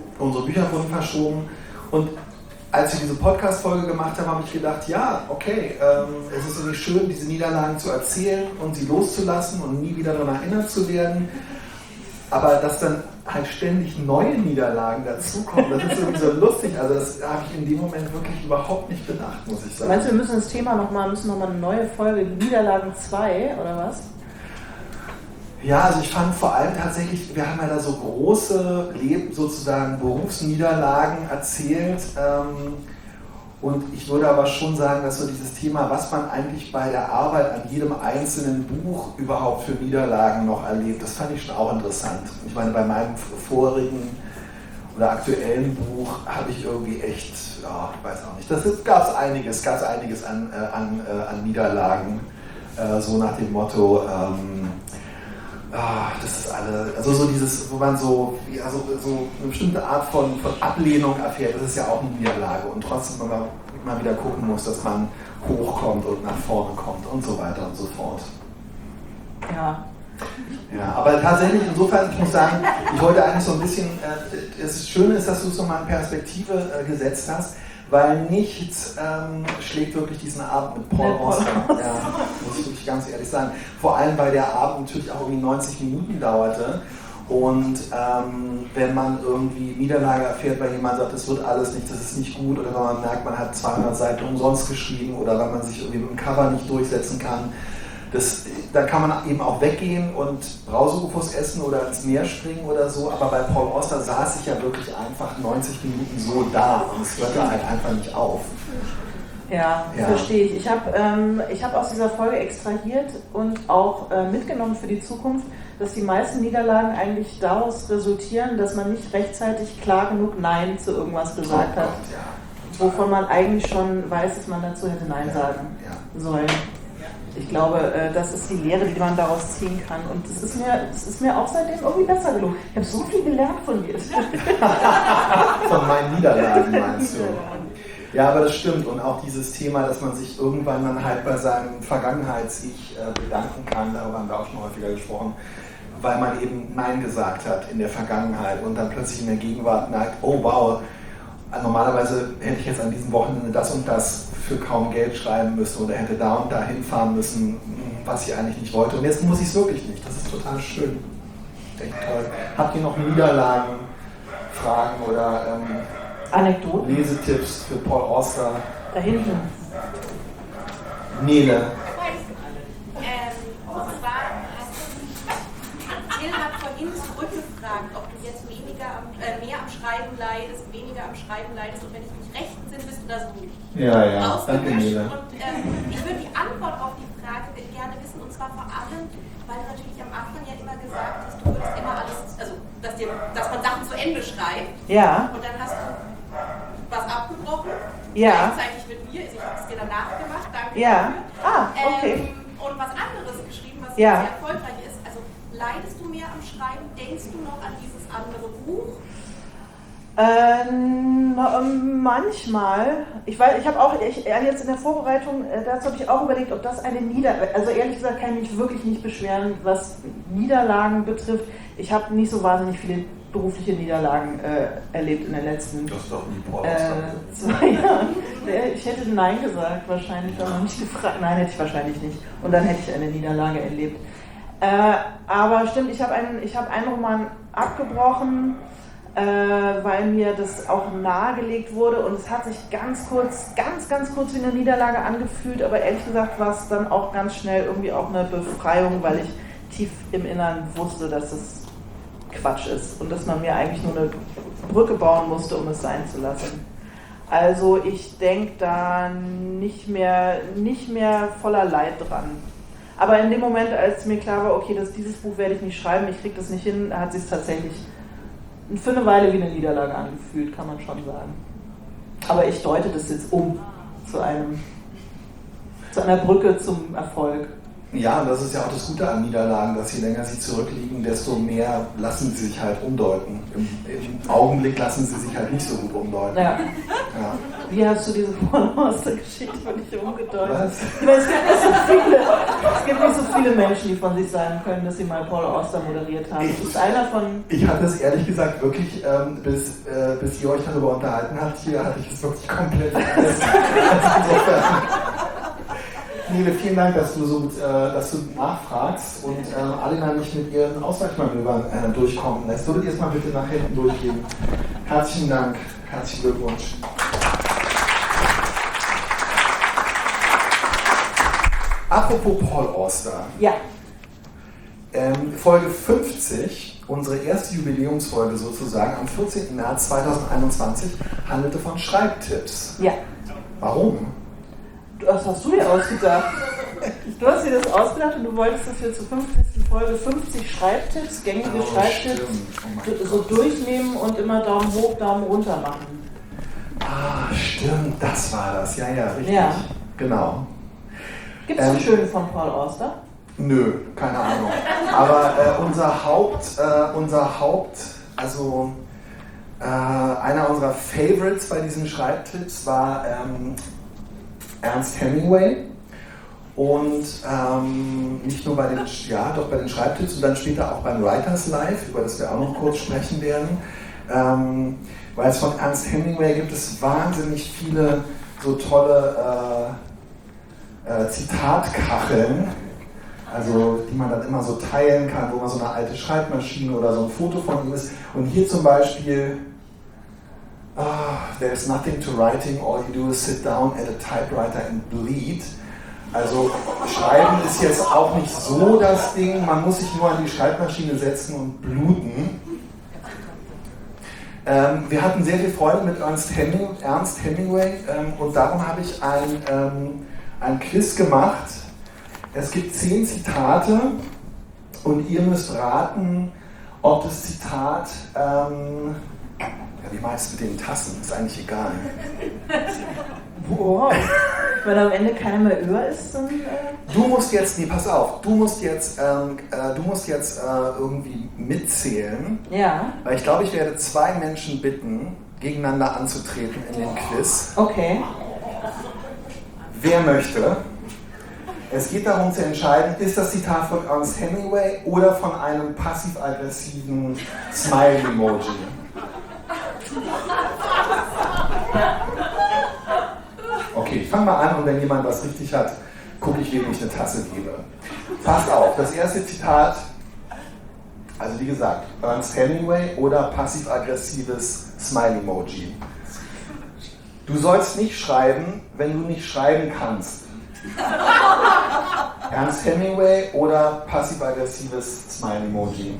Speaker 4: Und als wir diese Podcast-Folge gemacht haben, habe ich gedacht, ja, okay, es ist irgendwie schön, diese Niederlagen zu erzählen und sie loszulassen und nie wieder daran erinnert zu werden. Aber dass dann halt ständig neue Niederlagen dazukommen, das ist irgendwie so lustig. Also das habe ich in dem Moment wirklich überhaupt nicht bedacht, muss ich sagen.
Speaker 9: Meinst du, wir müssen das Thema nochmal eine neue Folge, Niederlagen 2 oder was?
Speaker 4: Ja, also ich fand vor allem tatsächlich, wir haben ja da so große sozusagen Berufsniederlagen erzählt. Und ich würde aber schon sagen, dass so dieses Thema, was man eigentlich bei der Arbeit an jedem einzelnen Buch überhaupt für Niederlagen noch erlebt, das fand ich schon auch interessant. Ich meine, bei meinem vorigen oder aktuellen Buch habe ich irgendwie echt, ja, ich weiß auch nicht, das gab es einiges an Niederlagen, so nach dem Motto, das ist also so dieses, wo man so eine bestimmte Art von Ablehnung erfährt, das ist ja auch eine Niederlage und trotzdem immer wieder gucken muss, dass man hochkommt und nach vorne kommt und so weiter und so fort.
Speaker 9: Ja.
Speaker 4: Ja, aber tatsächlich, insofern, ich muss sagen, ich wollte eigentlich so ein bisschen, das Schöne ist, dass du es nochmal in Perspektive gesetzt hast, weil nichts schlägt wirklich diesen Abend mit Paul Auster. Ja, muss ich wirklich ganz ehrlich sagen. Vor allem, weil der Abend natürlich auch irgendwie 90 Minuten dauerte. Und wenn man irgendwie Niederlage erfährt, weil jemand sagt, das wird alles nicht, das ist nicht gut, oder wenn man merkt, man hat 200 Seiten umsonst geschrieben, oder wenn man sich irgendwie mit dem Cover nicht durchsetzen kann, da kann man eben auch weggehen und Brausewurst essen oder ins Meer springen oder so, aber bei Paul Auster saß ich ja wirklich einfach 90 Minuten so da und es hörte halt einfach nicht auf.
Speaker 9: Ja, verstehe ich. Ich hab aus dieser Folge extrahiert und auch mitgenommen für die Zukunft, dass die meisten Niederlagen eigentlich daraus resultieren, dass man nicht rechtzeitig klar genug Nein zu irgendwas gesagt hat, wovon man eigentlich schon weiß, dass man dazu hätte Nein sagen sollen. Ich glaube, das ist die Lehre, die man daraus ziehen kann. Und es ist mir auch seitdem irgendwie besser gelungen. Ich habe so viel gelernt von dir.
Speaker 4: Von meinen Niederlagen meinst du? Ja, aber das stimmt. Und auch dieses Thema, dass man sich irgendwann dann halt bei seinem Vergangenheits-Ich bedanken kann, darüber haben wir auch schon häufiger gesprochen, weil man eben Nein gesagt hat in der Vergangenheit und dann plötzlich in der Gegenwart merkt, oh wow, normalerweise hätte ich jetzt an diesem Wochenende das und das für kaum Geld schreiben müssen oder hätte da und da hinfahren müssen, was ich eigentlich nicht wollte. Und jetzt muss ich es wirklich nicht. Das ist total schön. Echt toll. Habt ihr noch Niederlagen, Fragen oder
Speaker 9: Anekdoten?
Speaker 4: Lesetipps für Paul Auster?
Speaker 9: Da hinten.
Speaker 4: Nele.
Speaker 7: Jill hat vorhin zurückgefragt, ob du jetzt mehr am Schreiben leidest, weniger am Schreiben leidest, und wenn ich mich recht entsinne, bist du da so
Speaker 4: Ja, danke Nele.
Speaker 7: Und ich würde die Antwort auf die Frage
Speaker 5: dass man Sachen zu Ende schreibt.
Speaker 9: Ja.
Speaker 5: Und dann hast du was abgebrochen.
Speaker 9: Ja.
Speaker 5: Gleichzeitig mit mir. Ich habe es dir danach gemacht. Danke
Speaker 9: Ja.
Speaker 5: dafür.
Speaker 9: Ah, okay.
Speaker 5: Und was anderes geschrieben, was
Speaker 9: Ja.
Speaker 5: sehr erfolgreich ist. Also leidest du mehr am Schreiben? Denkst du noch an dieses andere Buch?
Speaker 9: Manchmal. Ich habe auch jetzt in der Vorbereitung, dazu habe ich auch überlegt, ob das eine Niederlage, also ehrlich gesagt kann ich mich wirklich nicht beschweren, was Niederlagen betrifft. Ich habe nicht so wahnsinnig viele berufliche Niederlagen erlebt in den letzten
Speaker 4: Das ist doch nie Paul
Speaker 9: 2 Jahren. Ich hätte Nein gesagt, wahrscheinlich, aber nicht gefragt. Nein, hätte ich wahrscheinlich nicht. Und dann hätte ich eine Niederlage erlebt. Aber stimmt, ich habe einen Roman abgebrochen, weil mir das auch nahegelegt wurde und es hat sich ganz kurz wie eine Niederlage angefühlt, aber ehrlich gesagt war es dann auch ganz schnell irgendwie auch eine Befreiung, weil ich tief im Innern wusste, dass es Quatsch ist und dass man mir eigentlich nur eine Brücke bauen musste, um es sein zu lassen. Also ich denke da nicht mehr voller Leid dran. Aber in dem Moment, als mir klar war, okay, dieses Buch werde ich nicht schreiben, ich kriege das nicht hin, hat sich es tatsächlich für eine Weile wie eine Niederlage angefühlt, kann man schon sagen. Aber ich deute das jetzt um zu einer Brücke zum Erfolg.
Speaker 4: Ja, und das ist ja auch das Gute an Niederlagen, dass je länger sie zurückliegen, desto mehr lassen sie sich halt umdeuten. Im Augenblick lassen sie sich halt nicht so gut umdeuten.
Speaker 9: Ja.
Speaker 4: Ja.
Speaker 9: Wie hast du diese Geschichte von dich umgedeutet?
Speaker 4: Was?
Speaker 9: Es gibt nicht so viele Menschen, die von sich sagen können, dass sie mal Paul Auster moderiert haben. Das ist einer von...
Speaker 4: Ich hatte es ehrlich gesagt wirklich, bis ihr euch darüber unterhalten habt, hier hatte ich es wirklich komplett vergessen. Nele, vielen Dank, dass du nachfragst und Alina mich mit ihren Ausweichmanövern durchkommen lässt. Würdet ihr es mal bitte nach hinten durchgehen? Herzlichen Dank, herzlichen Glückwunsch. Apropos Paul Auster.
Speaker 9: Ja.
Speaker 4: Folge 50, unsere erste Jubiläumsfolge sozusagen, am 14. März 2021, handelte von Schreibtipps.
Speaker 9: Ja.
Speaker 4: Warum?
Speaker 9: Was hast du dir ausgedacht? Du hast dir das ausgedacht und du wolltest, dass wir zur 50. Folge 50 Schreibtipps, gängige Schreibtipps, so durchnehmen und immer Daumen hoch, Daumen runter machen.
Speaker 4: Ah, stimmt, das war das. Ja, richtig.
Speaker 9: Ja.
Speaker 4: Genau.
Speaker 9: Gibt es einen schönen von Paul Auster?
Speaker 4: Nö, keine Ahnung. Aber einer unserer Favorites bei diesen Schreibtipps war Ernst Hemingway. Und nicht nur bei den Schreibtipps und dann später auch beim Writers Live, über das wir auch noch kurz sprechen werden. Weil es von Ernst Hemingway gibt es wahnsinnig viele so tolle Zitatkacheln, also die man dann immer so teilen kann, wo man so eine alte Schreibmaschine oder so ein Foto von ihm ist. Und hier zum Beispiel, there's nothing to writing, all you do is sit down at a typewriter and bleed. Also Schreiben ist jetzt auch nicht so das Ding, man muss sich nur an die Schreibmaschine setzen und bluten. Wir hatten sehr viel Freude mit Ernst Hemingway und darum habe ich ein Quiz gemacht. Es gibt 10 Zitate und ihr müsst raten, ob das Zitat, wie meinst du mit den Tassen? Ist eigentlich egal.
Speaker 9: Wow. Wenn am Ende keiner mehr über ist, dann...
Speaker 4: Du musst jetzt irgendwie mitzählen.
Speaker 9: Ja.
Speaker 4: Weil ich glaube, ich werde 2 Menschen bitten, gegeneinander anzutreten in den Quiz.
Speaker 9: Okay.
Speaker 4: Wer möchte? Es geht darum zu entscheiden, ist das Zitat von Ernst Hemingway oder von einem passiv-aggressiven Smile-Emoji. Okay, ich fange mal an und wenn jemand was richtig hat, gucke ich, wem ich eine Tasse gebe. Passt auf, das erste Zitat, also wie gesagt, Ernst Hemingway oder passiv-aggressives Smile-Emoji. Du sollst nicht schreiben, wenn du nicht schreiben kannst. Ernst Hemingway oder passiv-aggressives Smile-Emoji?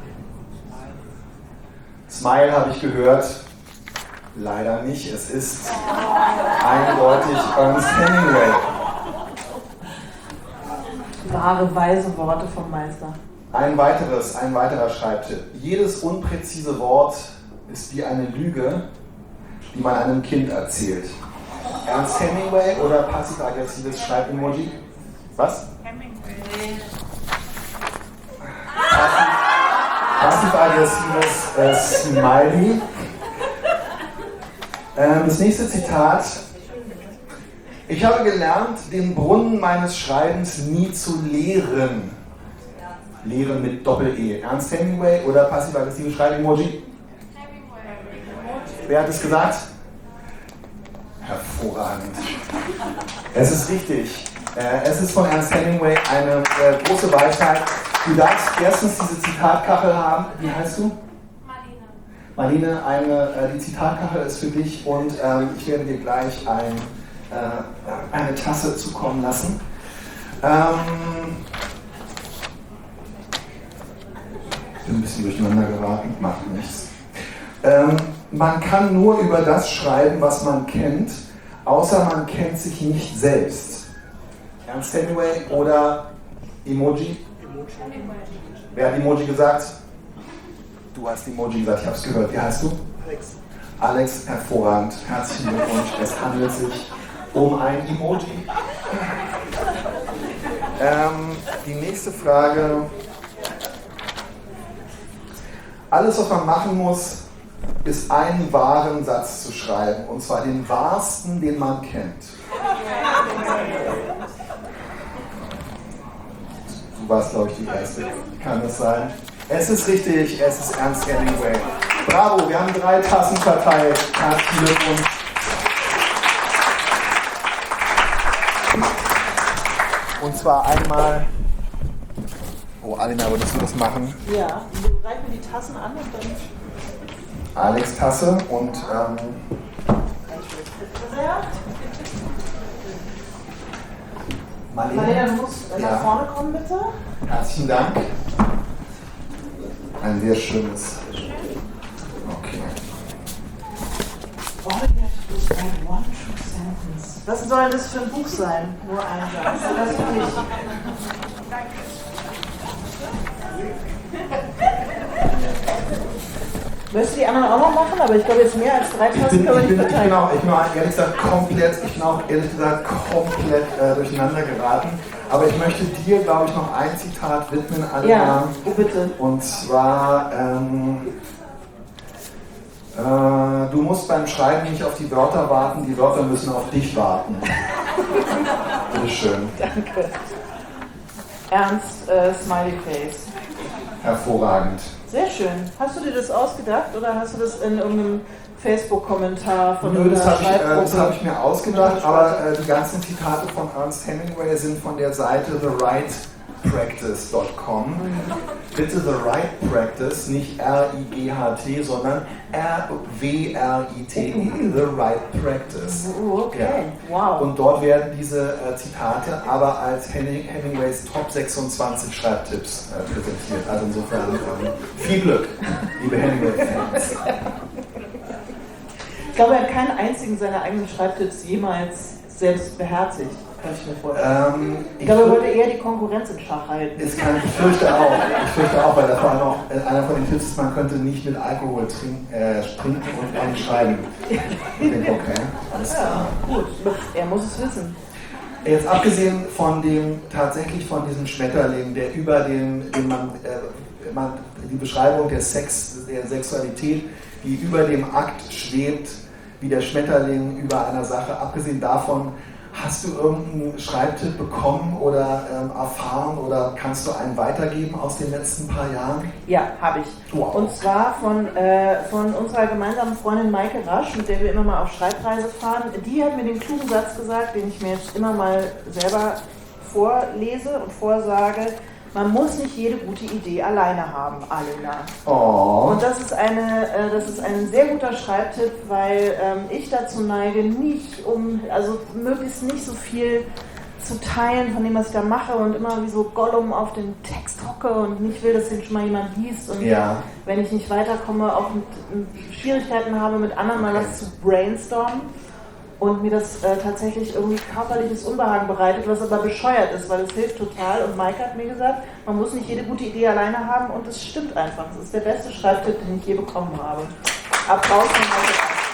Speaker 4: Smile habe ich gehört. Leider nicht. Es ist eindeutig Ernst Hemingway.
Speaker 9: Wahre, weise Worte vom Meister.
Speaker 4: Ein weiterer Schreibtipp. Jedes unpräzise Wort ist wie eine Lüge, die man einem Kind erzählt. Ernst Hemingway oder passiv-aggressives Schreibemoji? Was?
Speaker 6: Hemingway.
Speaker 4: Passiv-aggressives Smiley. Das nächste Zitat. Ich habe gelernt, den Brunnen meines Schreibens nie zu leeren. Leeren mit Doppel-E. Ernst Hemingway oder passiv-aggressives Schreibemoji? Wer hat es gesagt? Hervorragend. Es ist richtig. Es ist von Ernst Hemingway eine große Weisheit. Du darfst erstens diese Zitatkachel haben. Wie heißt du? Marlene, die Zitatkachel ist für dich und ich werde dir gleich eine Tasse zukommen lassen. Ich bin ein bisschen durcheinander geraten, macht nichts. Man kann nur über das schreiben, was man kennt, außer man kennt sich nicht selbst. Ernst Hemingway oder Emoji? Wer hat Emoji gesagt? Du hast Emoji gesagt, ich habe es gehört. Wie heißt du?
Speaker 6: Alex.
Speaker 4: Alex, hervorragend. Herzlichen Glückwunsch. Es handelt sich um ein Emoji. Die nächste Frage. Alles, was man machen muss, ist einen wahren Satz zu schreiben. Und zwar den wahrsten, den man kennt. Du warst, glaube ich, die Erste. Kann das sein? Es ist richtig, es ist Ernst Hemingway. Bravo, wir haben 3 Tassen verteilt. Herzlichen Glückwunsch. Und zwar einmal. Oh, Alina, würdest du das machen?
Speaker 9: Ja, wir reichen die Tassen an und dann.
Speaker 4: Alex Tasse und.
Speaker 9: Marlene, du musst nach vorne kommen, bitte.
Speaker 4: Herzlichen Dank. Ein sehr schönes. Okay.
Speaker 9: Was soll das für ein Buch sein? Nur ein Satz. Das ist nicht. Möchtest du die anderen auch noch machen? Aber ich glaube, jetzt mehr als 3 Tassen können wir nicht verteilen.
Speaker 4: Ich bin auch ehrlich gesagt komplett durcheinander geraten. Aber ich möchte dir, glaube ich, noch ein Zitat widmen, Alina.
Speaker 9: Ja, bitte.
Speaker 4: Und zwar, du musst beim Schreiben nicht auf die Wörter warten, die Wörter müssen auf dich warten. Bitteschön.
Speaker 9: Danke. Ernst, Smiley Face.
Speaker 4: Hervorragend.
Speaker 9: Sehr schön. Hast du dir das ausgedacht oder hast du das in irgendeinem Facebook-Kommentar von
Speaker 4: Nö, das
Speaker 9: Schreibgruppe?
Speaker 4: Das habe ich mir ausgedacht, aber die ganzen Zitate von Ernst Hemingway sind von der Seite therightpractice.com. Bitte The Right Practice, nicht R-I-G-H-T, sondern R-W-R-I-T-E, The Right Practice.
Speaker 9: Okay,
Speaker 4: ja.
Speaker 9: Wow.
Speaker 4: Und dort werden diese Zitate aber als Hemingways Top 26 Schreibtipps präsentiert. Also insofern viel Glück, liebe Hemingway-Fans.
Speaker 9: Ich glaube, er hat keinen einzigen seiner eigenen Schreibtipps jemals selbst beherzigt. Kann ich mir vorstellen. Ich glaube, er wollte eher die Konkurrenz in Schach halten.
Speaker 4: Ich fürchte auch, weil das vor allem auch einer von den Tipps ist, man könnte nicht mit Alkohol trinken und auch nicht schreiben. Ich denke, okay, alles klar.
Speaker 9: Ja, gut, er muss es wissen.
Speaker 4: Jetzt abgesehen von diesem Schmetterling, der über die Beschreibung der Sexualität, die über dem Akt schwebt, wie der Schmetterling über einer Sache, abgesehen davon, hast du irgendeinen Schreibtipp bekommen oder erfahren oder kannst du einen weitergeben aus den letzten paar Jahren?
Speaker 9: Ja, habe ich.
Speaker 4: Wow.
Speaker 9: Und zwar von unserer gemeinsamen Freundin Maike Rasch, mit der wir immer mal auf Schreibreise fahren. Die hat mir den klugen Satz gesagt, den ich mir jetzt immer mal selber vorlese und vorsage. Man muss nicht jede gute Idee alleine haben, Alina.
Speaker 4: Oh.
Speaker 9: Und das ist ein sehr guter Schreibtipp, weil ich dazu neige, möglichst nicht so viel zu teilen von dem, was ich da mache und immer wie so Gollum auf den Text hocke und nicht will, dass den schon mal jemand liest und wenn ich nicht weiterkomme, auch mit Schwierigkeiten habe, mit anderen mal was zu brainstormen. und mir das tatsächlich irgendwie körperliches Unbehagen bereitet, was aber bescheuert ist, weil es hilft total. Und Maike hat mir gesagt, man muss nicht jede gute Idee alleine haben und es stimmt einfach. Das ist der beste Schreibtipp, den ich je bekommen habe. Applaus von Maike.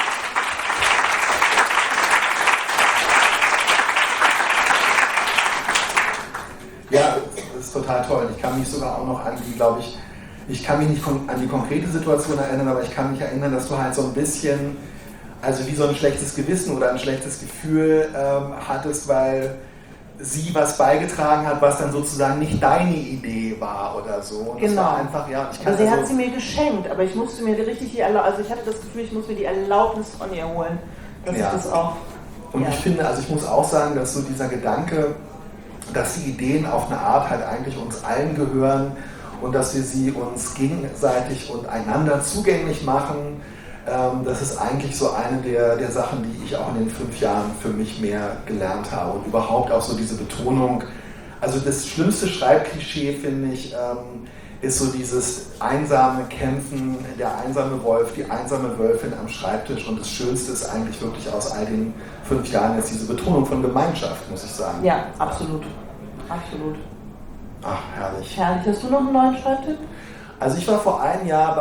Speaker 4: Ja, das ist total toll. Ich kann mich sogar auch noch an die, glaube ich kann mich nicht an die konkrete Situation erinnern, aber ich kann mich erinnern, dass du halt so ein bisschen, also wie so ein schlechtes Gewissen oder ein schlechtes Gefühl hattest, weil sie was beigetragen hat, was dann sozusagen nicht deine Idee war oder so. Und
Speaker 9: genau.
Speaker 4: Das war einfach, ja,
Speaker 9: also sie hat sie mir geschenkt, aber ich musste mir richtig ich hatte das Gefühl, ich muss mir die Erlaubnis von ihr holen, dass ich das auch...
Speaker 4: Und ich finde, also ich muss auch sagen, dass so dieser Gedanke, dass die Ideen auf eine Art halt eigentlich uns allen gehören und dass wir sie uns gegenseitig und einander zugänglich machen, das ist eigentlich so eine der Sachen, die ich auch in den 5 Jahren für mich mehr gelernt habe. Und überhaupt auch so diese Betonung, also das schlimmste Schreibklischee, finde ich, ist so dieses einsame Kämpfen, der einsame Wolf, die einsame Wölfin am Schreibtisch. Und das Schönste ist eigentlich wirklich aus all den 5 Jahren jetzt diese Betonung von Gemeinschaft, muss ich sagen.
Speaker 9: Ja, absolut. Absolut.
Speaker 4: Ach, herrlich.
Speaker 9: Herrlich. Hast du noch einen neuen Schreibtipp?
Speaker 4: Also ich war vor einem Jahr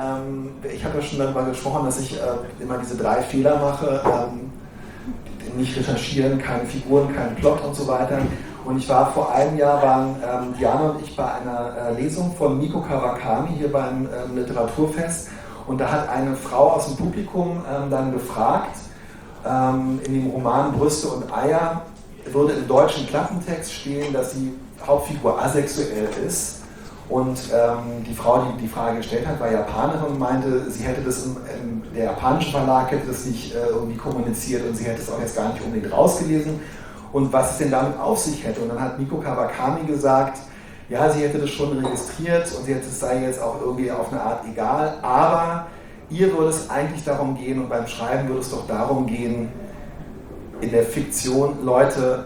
Speaker 4: ich habe ja schon darüber gesprochen, dass ich immer diese 3 Fehler mache, nicht recherchieren, keine Figuren, keinen Plot und so weiter. Und ich war vor einem Jahr, waren Diana und ich bei einer Lesung von Miko Kawakami hier beim Literaturfest. Und da hat eine Frau aus dem Publikum dann gefragt, in dem Roman Brüste und Eier würde im deutschen Klappentext stehen, dass die Hauptfigur asexuell ist. Und die Frau, die die Frage gestellt hat, war Japanerin und meinte, sie hätte das der japanische Verlag hätte das nicht irgendwie kommuniziert und sie hätte es auch jetzt gar nicht unbedingt rausgelesen. Und was es denn damit auf sich hätte. Und dann hat Miko Kawakami gesagt, ja, sie hätte das schon registriert und es sei jetzt auch irgendwie auf eine Art egal, aber ihr würde es eigentlich darum gehen und beim Schreiben würde es doch darum gehen, in der Fiktion Leute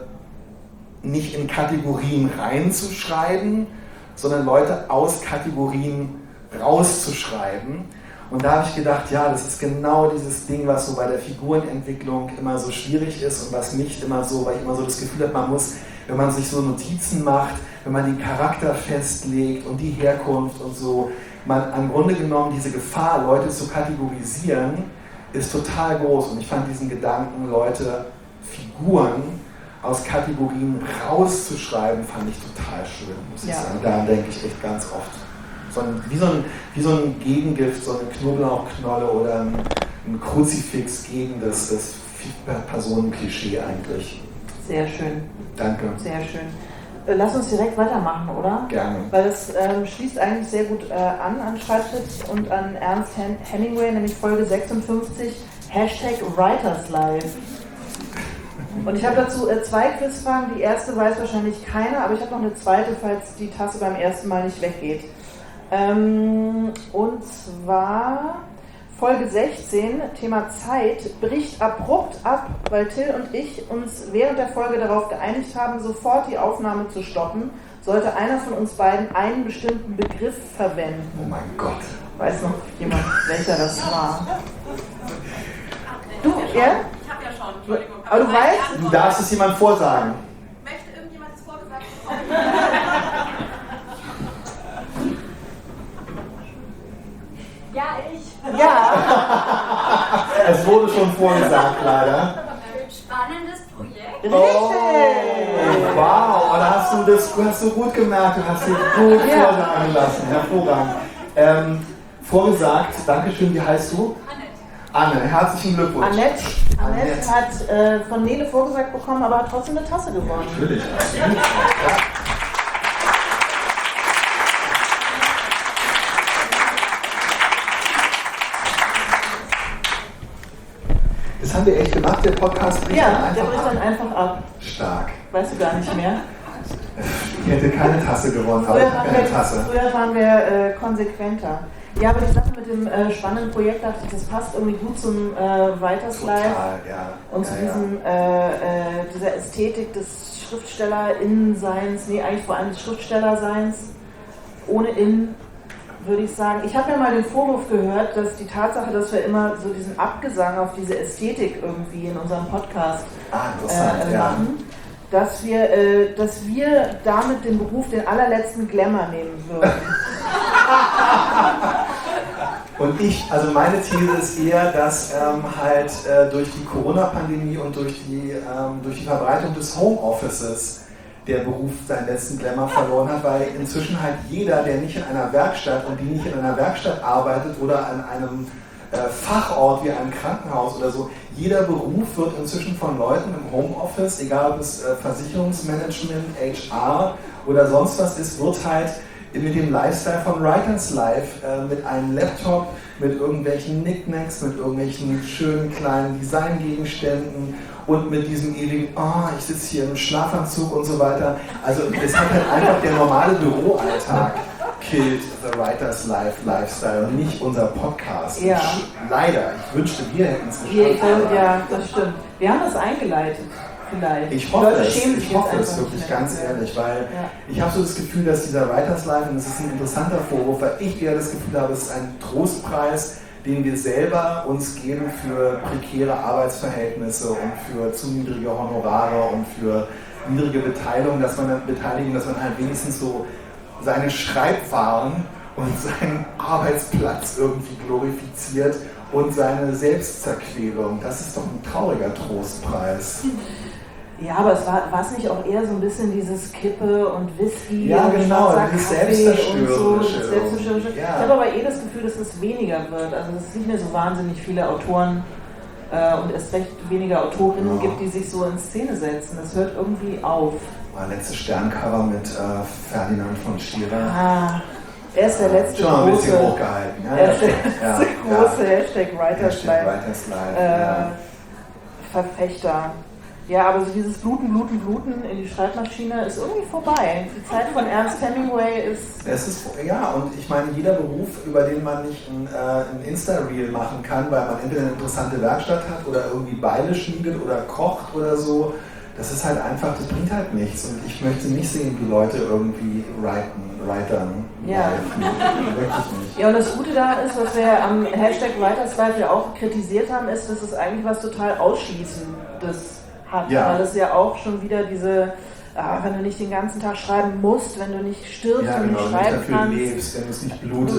Speaker 4: nicht in Kategorien reinzuschreiben, sondern Leute aus Kategorien rauszuschreiben. Und da habe ich gedacht, ja, das ist genau dieses Ding, was so bei der Figurenentwicklung immer so schwierig ist und was mich immer so, weil ich immer so das Gefühl habe, man muss, wenn man sich so Notizen macht, wenn man den Charakter festlegt und die Herkunft und so, man im Grunde genommen diese Gefahr, Leute zu kategorisieren, ist total groß. Und ich fand diesen Gedanken, Leute, Figuren aus Kategorien rauszuschreiben, fand ich total schön, muss ich sagen. Daran denke ich echt ganz oft. Wie so ein Gegengift, so eine Knoblauchknolle oder ein Kruzifix gegen das Personenklischee eigentlich.
Speaker 9: Sehr schön.
Speaker 4: Danke.
Speaker 9: Sehr schön. Lass uns direkt weitermachen, oder?
Speaker 4: Gerne.
Speaker 9: Weil das schließt eigentlich sehr gut an Schreibtipps und an Ernst Hemingway, nämlich Folge 56, #WritersLife. Und ich habe dazu 2 Quizfragen. Die erste weiß wahrscheinlich keiner, aber ich habe noch eine zweite, falls die Tasse beim ersten Mal nicht weggeht. Und zwar Folge 16, Thema Zeit, bricht abrupt ab, weil Till und ich uns während der Folge darauf geeinigt haben, sofort die Aufnahme zu stoppen, sollte einer von uns beiden einen bestimmten Begriff verwenden.
Speaker 4: Oh mein Gott.
Speaker 9: Weiß noch jemand, welcher das war? Du, ja?
Speaker 7: Ich habe ja schon, Entschuldigung.
Speaker 9: Aber du weißt?
Speaker 4: Du darfst es jemand vorsagen.
Speaker 7: Möchte irgendjemand das vorgesagt bekommen?
Speaker 8: Ja, ich.
Speaker 9: Ja.
Speaker 4: Es wurde schon vorgesagt, leider.
Speaker 7: Spannendes Projekt.
Speaker 4: Oh, wow, aber du hast so gut gemerkt, du hast dir gut vorsagen lassen. Hervorragend. Vorgesagt, Dankeschön, wie heißt du? Anne, herzlichen Glückwunsch.
Speaker 9: Annette hat von Nele vorgesagt bekommen, aber hat trotzdem eine Tasse gewonnen.
Speaker 4: Natürlich. Das haben wir echt gemacht, der Podcast bricht dann einfach
Speaker 9: der bricht
Speaker 4: ab.
Speaker 9: dann einfach ab.
Speaker 4: Stark.
Speaker 9: Weißt du gar nicht mehr.
Speaker 4: Ich hätte keine Tasse gewonnen, aber ich habe keine Tasse.
Speaker 9: Früher waren wir konsequenter. Ja, aber die Sache mit dem spannenden Projekt, dachte ich, das passt irgendwie gut zum WritersLife und zu dieser Ästhetik des SchriftstellerInnenseins, eigentlich vor allem des Schriftstellerseins, ohne In. würde ich sagen, ich habe ja mal den Vorwurf gehört, dass die Tatsache, dass wir immer so diesen Abgesang auf diese Ästhetik irgendwie in unserem Podcast machen, dass wir damit den Beruf den allerletzten Glamour nehmen würden.
Speaker 4: Und also meine These ist eher, dass durch die Corona-Pandemie und durch die Verbreitung des Homeoffices der Beruf seinen letzten Glamour verloren hat, weil inzwischen halt jeder, der nicht in einer Werkstatt und die nicht in einer Werkstatt arbeitet oder an einem Fachort wie einem Krankenhaus oder so, jeder Beruf wird inzwischen von Leuten im Homeoffice, egal ob es Versicherungsmanagement, HR oder sonst was ist, wird halt mit dem Lifestyle von Writers Life, mit einem Laptop, mit irgendwelchen Knickknacks, mit irgendwelchen schönen kleinen Designgegenständen und mit diesem ewigen, ich sitze hier im Schlafanzug und so weiter. Also es hat halt einfach der normale Büroalltag killt the Writers Life Lifestyle und nicht unser Podcast.
Speaker 9: Ja.
Speaker 4: Leider, ich wünschte, wir hätten es geschafft.
Speaker 9: Ja, das stimmt. Wir haben das eingeleitet. Vielleicht.
Speaker 4: Ich hoffe es wirklich ganz ehrlich, weil ich habe so das Gefühl, dass dieser Writers Life, und das ist ein interessanter Vorwurf, weil ich eher das Gefühl habe, es ist ein Trostpreis, den wir selber uns geben für prekäre Arbeitsverhältnisse und für zu niedrige Honorare und für niedrige Beteiligung, dass man halt wenigstens so seine Schreibwaren und seinen Arbeitsplatz irgendwie glorifiziert und seine Selbstzerquälung. Das ist doch ein trauriger Trostpreis.
Speaker 9: Ja, aber war es nicht auch eher so ein bisschen dieses Kippe und Whisky
Speaker 4: ja,
Speaker 9: und
Speaker 4: genau,
Speaker 9: das Selbstzerstörerische.
Speaker 4: Ja.
Speaker 9: Ich habe aber das Gefühl, dass es weniger wird. Also dass es nicht mehr so wahnsinnig viele Autoren und erst recht weniger Autorinnen gibt, die sich so in Szene setzen. Das hört irgendwie auf.
Speaker 4: Mein letztes Sterncover mit Ferdinand von Schirach.
Speaker 9: Er ist der letzte
Speaker 4: schon ein bisschen hochgehalten.
Speaker 9: Er ist der letzte große Hashtag Writers Life Verfechter. Ja, aber so dieses Bluten in die Schreibmaschine ist irgendwie vorbei. Die Zeit von Ernest Hemingway ist...
Speaker 4: Und ich meine, jeder Beruf, über den man nicht ein Insta-Reel machen kann, weil man entweder eine interessante Werkstatt hat oder irgendwie Beile schmiedet oder kocht oder so, das ist halt einfach, das bringt halt nichts. Und ich möchte nicht sehen, wie Leute irgendwie writern.
Speaker 9: Ja.
Speaker 4: Wirklich nicht.
Speaker 9: Ja, und das Gute da ist, was wir am Hashtag Writers Life ja auch kritisiert haben, ist, dass es eigentlich was total Ausschließendes hat, weil es ja auch schon wieder diese, wenn du nicht den ganzen Tag schreiben musst, wenn du nicht stirbst und nicht schreiben kannst,
Speaker 4: lebst, wenn du es nicht blutest,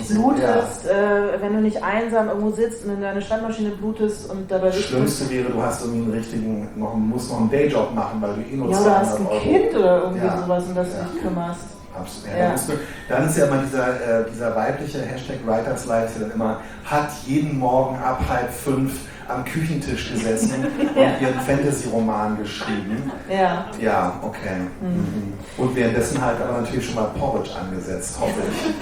Speaker 9: wenn du nicht einsam irgendwo sitzt und in deine Schreibmaschine blutest und dabei... Das
Speaker 4: Schlimmste wäre, du hast irgendwie musst noch einen Dayjob machen, weil du nur 200
Speaker 9: oder hast ein Kind oder irgendwie sowas, um das du dich kümmerst.
Speaker 4: Absolut. Ja. Dann ist ja immer dieser weibliche Hashtag Writers Life, der dann immer hat jeden Morgen ab 4:30 am Küchentisch gesessen und ihren Fantasy-Roman geschrieben. Ja, okay. Und währenddessen halt aber natürlich schon mal Porridge angesetzt, hoffe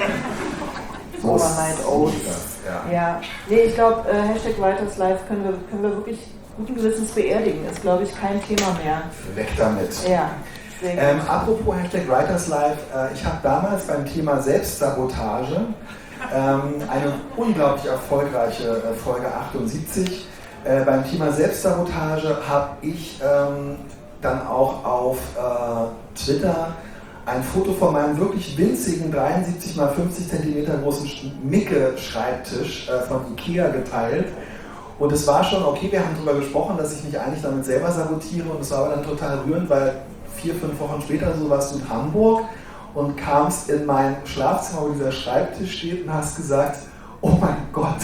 Speaker 4: ich.
Speaker 9: Overnight Oats. Ja. Nee, ich glaube, Hashtag Writers Life können wir wirklich guten Gewissens beerdigen. Ist, glaube ich, kein Thema mehr.
Speaker 4: Weg damit.
Speaker 9: Ja.
Speaker 4: Apropos Hashtag Writers Life, ich habe damals beim Thema Selbstsabotage eine unglaublich erfolgreiche Folge 78. Beim Thema Selbstsabotage habe ich dann auch auf Twitter ein Foto von meinem wirklich winzigen 73 x 50 cm großen Micke-Schreibtisch von Ikea geteilt. Und es war schon okay, wir haben darüber gesprochen, dass ich mich eigentlich damit selber sabotiere, und es war aber dann total rührend, weil 4-5 Wochen später so warst du in Hamburg und kamst in mein Schlafzimmer, wo dieser Schreibtisch steht, und hast gesagt, oh mein Gott.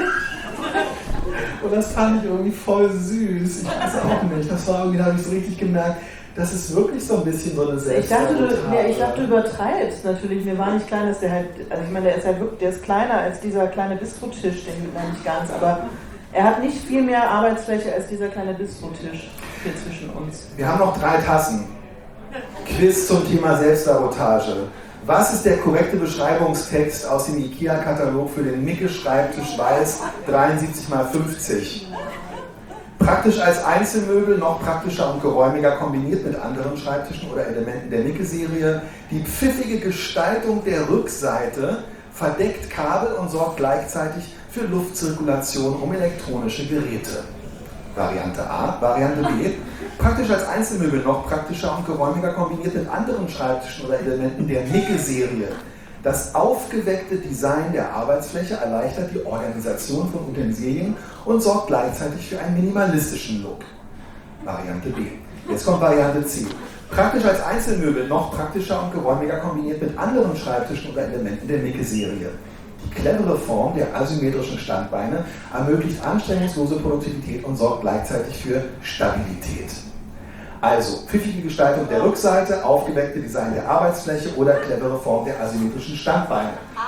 Speaker 4: Und das fand ich irgendwie voll süß. Ich weiß auch nicht. Das war irgendwie, da habe ich so richtig gemerkt, das ist wirklich so ein bisschen so eine Selbstsabotage.
Speaker 9: Ich dachte, du übertreibst natürlich. Mir war nicht klar, dass der halt, also ich meine, der ist kleiner als dieser kleine Bistrotisch, den gibt man nicht ganz, aber er hat nicht viel mehr Arbeitsfläche als dieser kleine Bistrotisch hier zwischen uns.
Speaker 4: Wir haben noch 3 Tassen. Quiz zum Thema Selbstsabotage. Was ist der korrekte Beschreibungstext aus dem IKEA-Katalog für den Micke-Schreibtisch Weiß 73 x 50? Praktisch als Einzelmöbel, noch praktischer und geräumiger kombiniert mit anderen Schreibtischen oder Elementen der Micke-Serie. Die pfiffige Gestaltung der Rückseite verdeckt Kabel und sorgt gleichzeitig für Luftzirkulation um elektronische Geräte. Variante A. Variante B. Praktisch als Einzelmöbel, noch praktischer und geräumiger kombiniert mit anderen Schreibtischen oder Elementen der Micke-Serie. Das aufgeweckte Design der Arbeitsfläche erleichtert die Organisation von Utensilien und sorgt gleichzeitig für einen minimalistischen Look. Variante B. Jetzt kommt Variante C. Praktisch als Einzelmöbel, noch praktischer und geräumiger kombiniert mit anderen Schreibtischen oder Elementen der Micke-Serie. Die clevere Form der asymmetrischen Standbeine ermöglicht anstrengungslose Produktivität und sorgt gleichzeitig für Stabilität. Also, pfiffige Gestaltung der Rückseite, aufgeweckte Design der Arbeitsfläche oder clevere Form der asymmetrischen Standbeine.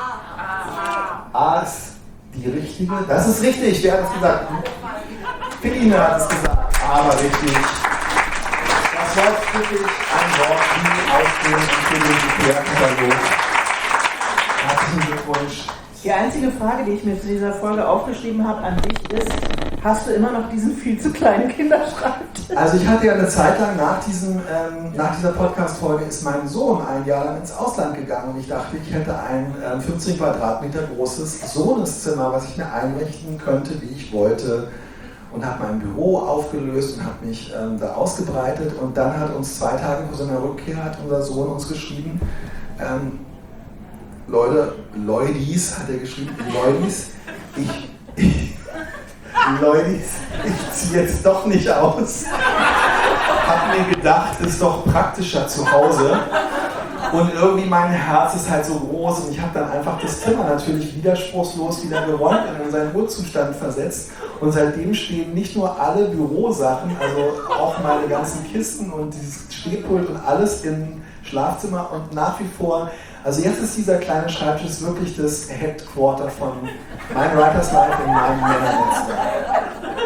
Speaker 4: A ist die richtige. Das ist richtig. Wer hat es gesagt? Feline hat es gesagt. Aber richtig. Das Wort pfiffig, ein Wort wie aus dem Ikea-Katalog. Herzlichen Glückwunsch.
Speaker 9: Die einzige Frage, die ich mir zu dieser Folge aufgeschrieben habe an dich ist, hast du immer noch diesen viel zu kleinen Kinderschreibtisch?
Speaker 4: Also ich hatte ja eine Zeit lang nach dieser Podcast-Folge ist mein Sohn ein Jahr lang ins Ausland gegangen und ich dachte, ich hätte ein 15 Quadratmeter großes Sohneszimmer, was ich mir einrichten könnte, wie ich wollte, und habe mein Büro aufgelöst und habe mich da ausgebreitet und dann hat uns 2 Tage vor seiner Rückkehr hat unser Sohn uns geschrieben, Leudis, hat er geschrieben, Leudis, ich ziehe jetzt doch nicht aus. Hab mir gedacht, ist doch praktischer zu Hause. Und irgendwie mein Herz ist halt so groß und ich habe dann einfach das Zimmer natürlich widerspruchslos wieder geräumt und in seinen Urzustand versetzt. Und seitdem stehen nicht nur alle Bürosachen, also auch meine ganzen Kisten und dieses Stehpult und alles im Schlafzimmer und nach wie vor. Also jetzt ist dieser kleine Schreibtisch wirklich das Headquarter von mein Writers Life in meinem Männernetzwerk.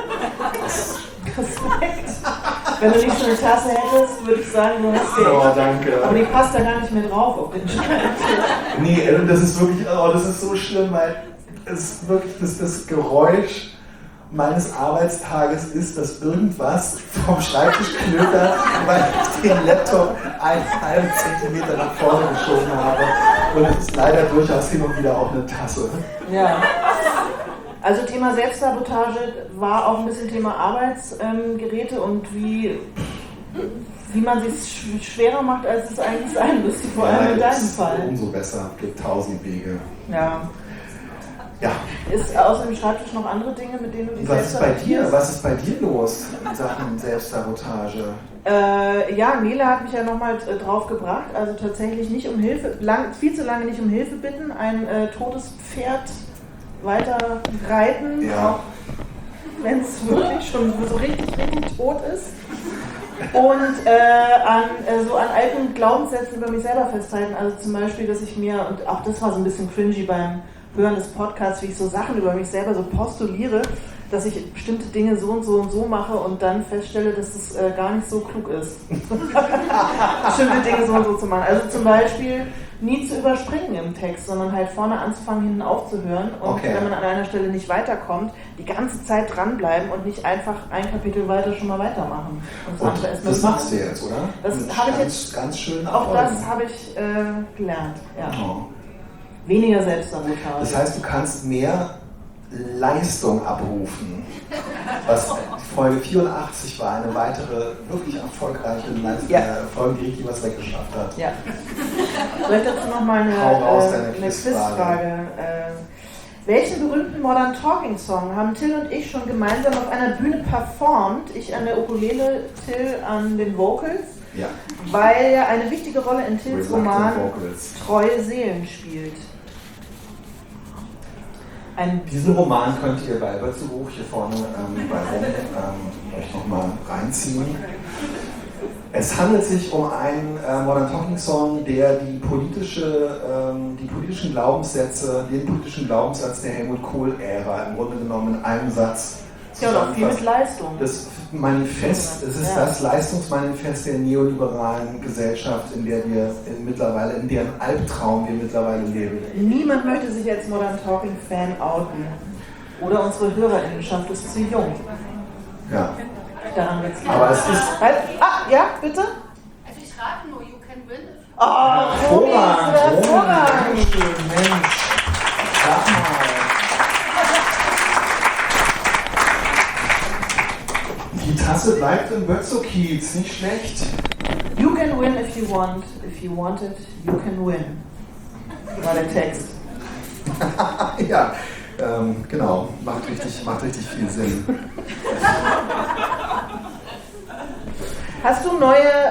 Speaker 9: Respekt. Wenn du nicht so eine Tasse hättest, würde ich sagen, du hast die.
Speaker 4: Oh, danke.
Speaker 9: Aber die passt da gar nicht mehr drauf auf den Schreibtisch.
Speaker 4: Nee, das ist wirklich, das ist so schlimm, weil es ist wirklich das Geräusch meines Arbeitstages ist, dass irgendwas vom Schreibtisch klötert, weil ich den Laptop 1,5 Zentimeter nach vorne geschoben habe. Und es ist leider durchaus hin und wieder auch eine Tasse.
Speaker 9: Ja. Also Thema Selbstsabotage war auch ein bisschen Thema Arbeitsgeräte und wie man sich schwerer macht, als es eigentlich sein müsste, vor allem in deinem Fall.
Speaker 4: Umso besser, es gibt 1000 Wege.
Speaker 9: Ja.
Speaker 4: Ja.
Speaker 9: Ist außer dem Schreibtisch noch andere Dinge, mit denen du dich selbst sabotierst?
Speaker 4: Was ist bei dir los in Sachen Selbstsabotage?
Speaker 9: Ja, Nele hat mich ja nochmal drauf gebracht, also tatsächlich nicht um Hilfe, viel zu lange nicht um Hilfe bitten, ein totes Pferd weiter reiten,
Speaker 4: ja.
Speaker 9: Auch wenn es wirklich schon so richtig tot ist. Und an alten Glaubenssätzen über mich selber festhalten, also zum Beispiel, dass ich mir, und auch das war so ein bisschen cringy beim Hören des Podcasts, wie ich so Sachen über mich selber so postuliere, dass ich bestimmte Dinge so und so und so mache und dann feststelle, dass das gar nicht so klug ist. Bestimmte Dinge so und so zu machen. Also zum Beispiel nie zu überspringen im Text, sondern halt vorne anzufangen, hinten aufzuhören und wenn man an einer Stelle nicht weiterkommt, die ganze Zeit dranbleiben und nicht einfach ein Kapitel weiter schon mal weitermachen. Und
Speaker 4: das machst du jetzt, oder?
Speaker 9: Das habe ich jetzt
Speaker 4: ganz schön.
Speaker 9: Auch das habe ich gelernt, ja. Oh. Weniger Selbstsabotage.
Speaker 4: Das heißt, du kannst mehr Leistung abrufen. Was Folge 84 war, eine weitere wirklich erfolgreiche Folge, die was weggeschafft hat.
Speaker 9: Ja. Vielleicht dazu nochmal eine Quizfrage. Welchen berühmten Modern Talking Song haben Till und ich schon gemeinsam auf einer Bühne performt? Ich an der Ukulele, Till an den Vocals.
Speaker 4: Ja.
Speaker 9: Weil er eine wichtige Rolle in Tills Roman Treue Seelen spielt.
Speaker 4: Diesen Roman könnt ihr bei Wörterbuch hier vorne euch nochmal reinziehen. Es handelt sich um einen Modern Talking Song, der den politischen Glaubenssatz der Helmut Kohl-Ära im Grunde genommen in einem Satz
Speaker 9: Ja, doch viel mit Leistung.
Speaker 4: Das Manifest, es ist das Leistungsmanifest der neoliberalen Gesellschaft, in der wir in deren Albtraum wir mittlerweile leben.
Speaker 9: Niemand möchte sich als Modern Talking Fan outen. Oder unsere Hörerinnenschaft ist zu jung.
Speaker 4: Ja.
Speaker 9: Daran wird's liegen.
Speaker 4: Aber es ist.
Speaker 9: Ja, bitte?
Speaker 7: Also ich rate nur, you can win.
Speaker 9: Hervorragend.
Speaker 4: Dankeschön, Mensch. Sag mal. Die Tasse bleibt im Bötzow-Kiez, nicht schlecht.
Speaker 9: You can win if you want. If you want it, you can win. war der Text.
Speaker 4: Ja, genau, macht richtig viel Sinn.
Speaker 9: Hast du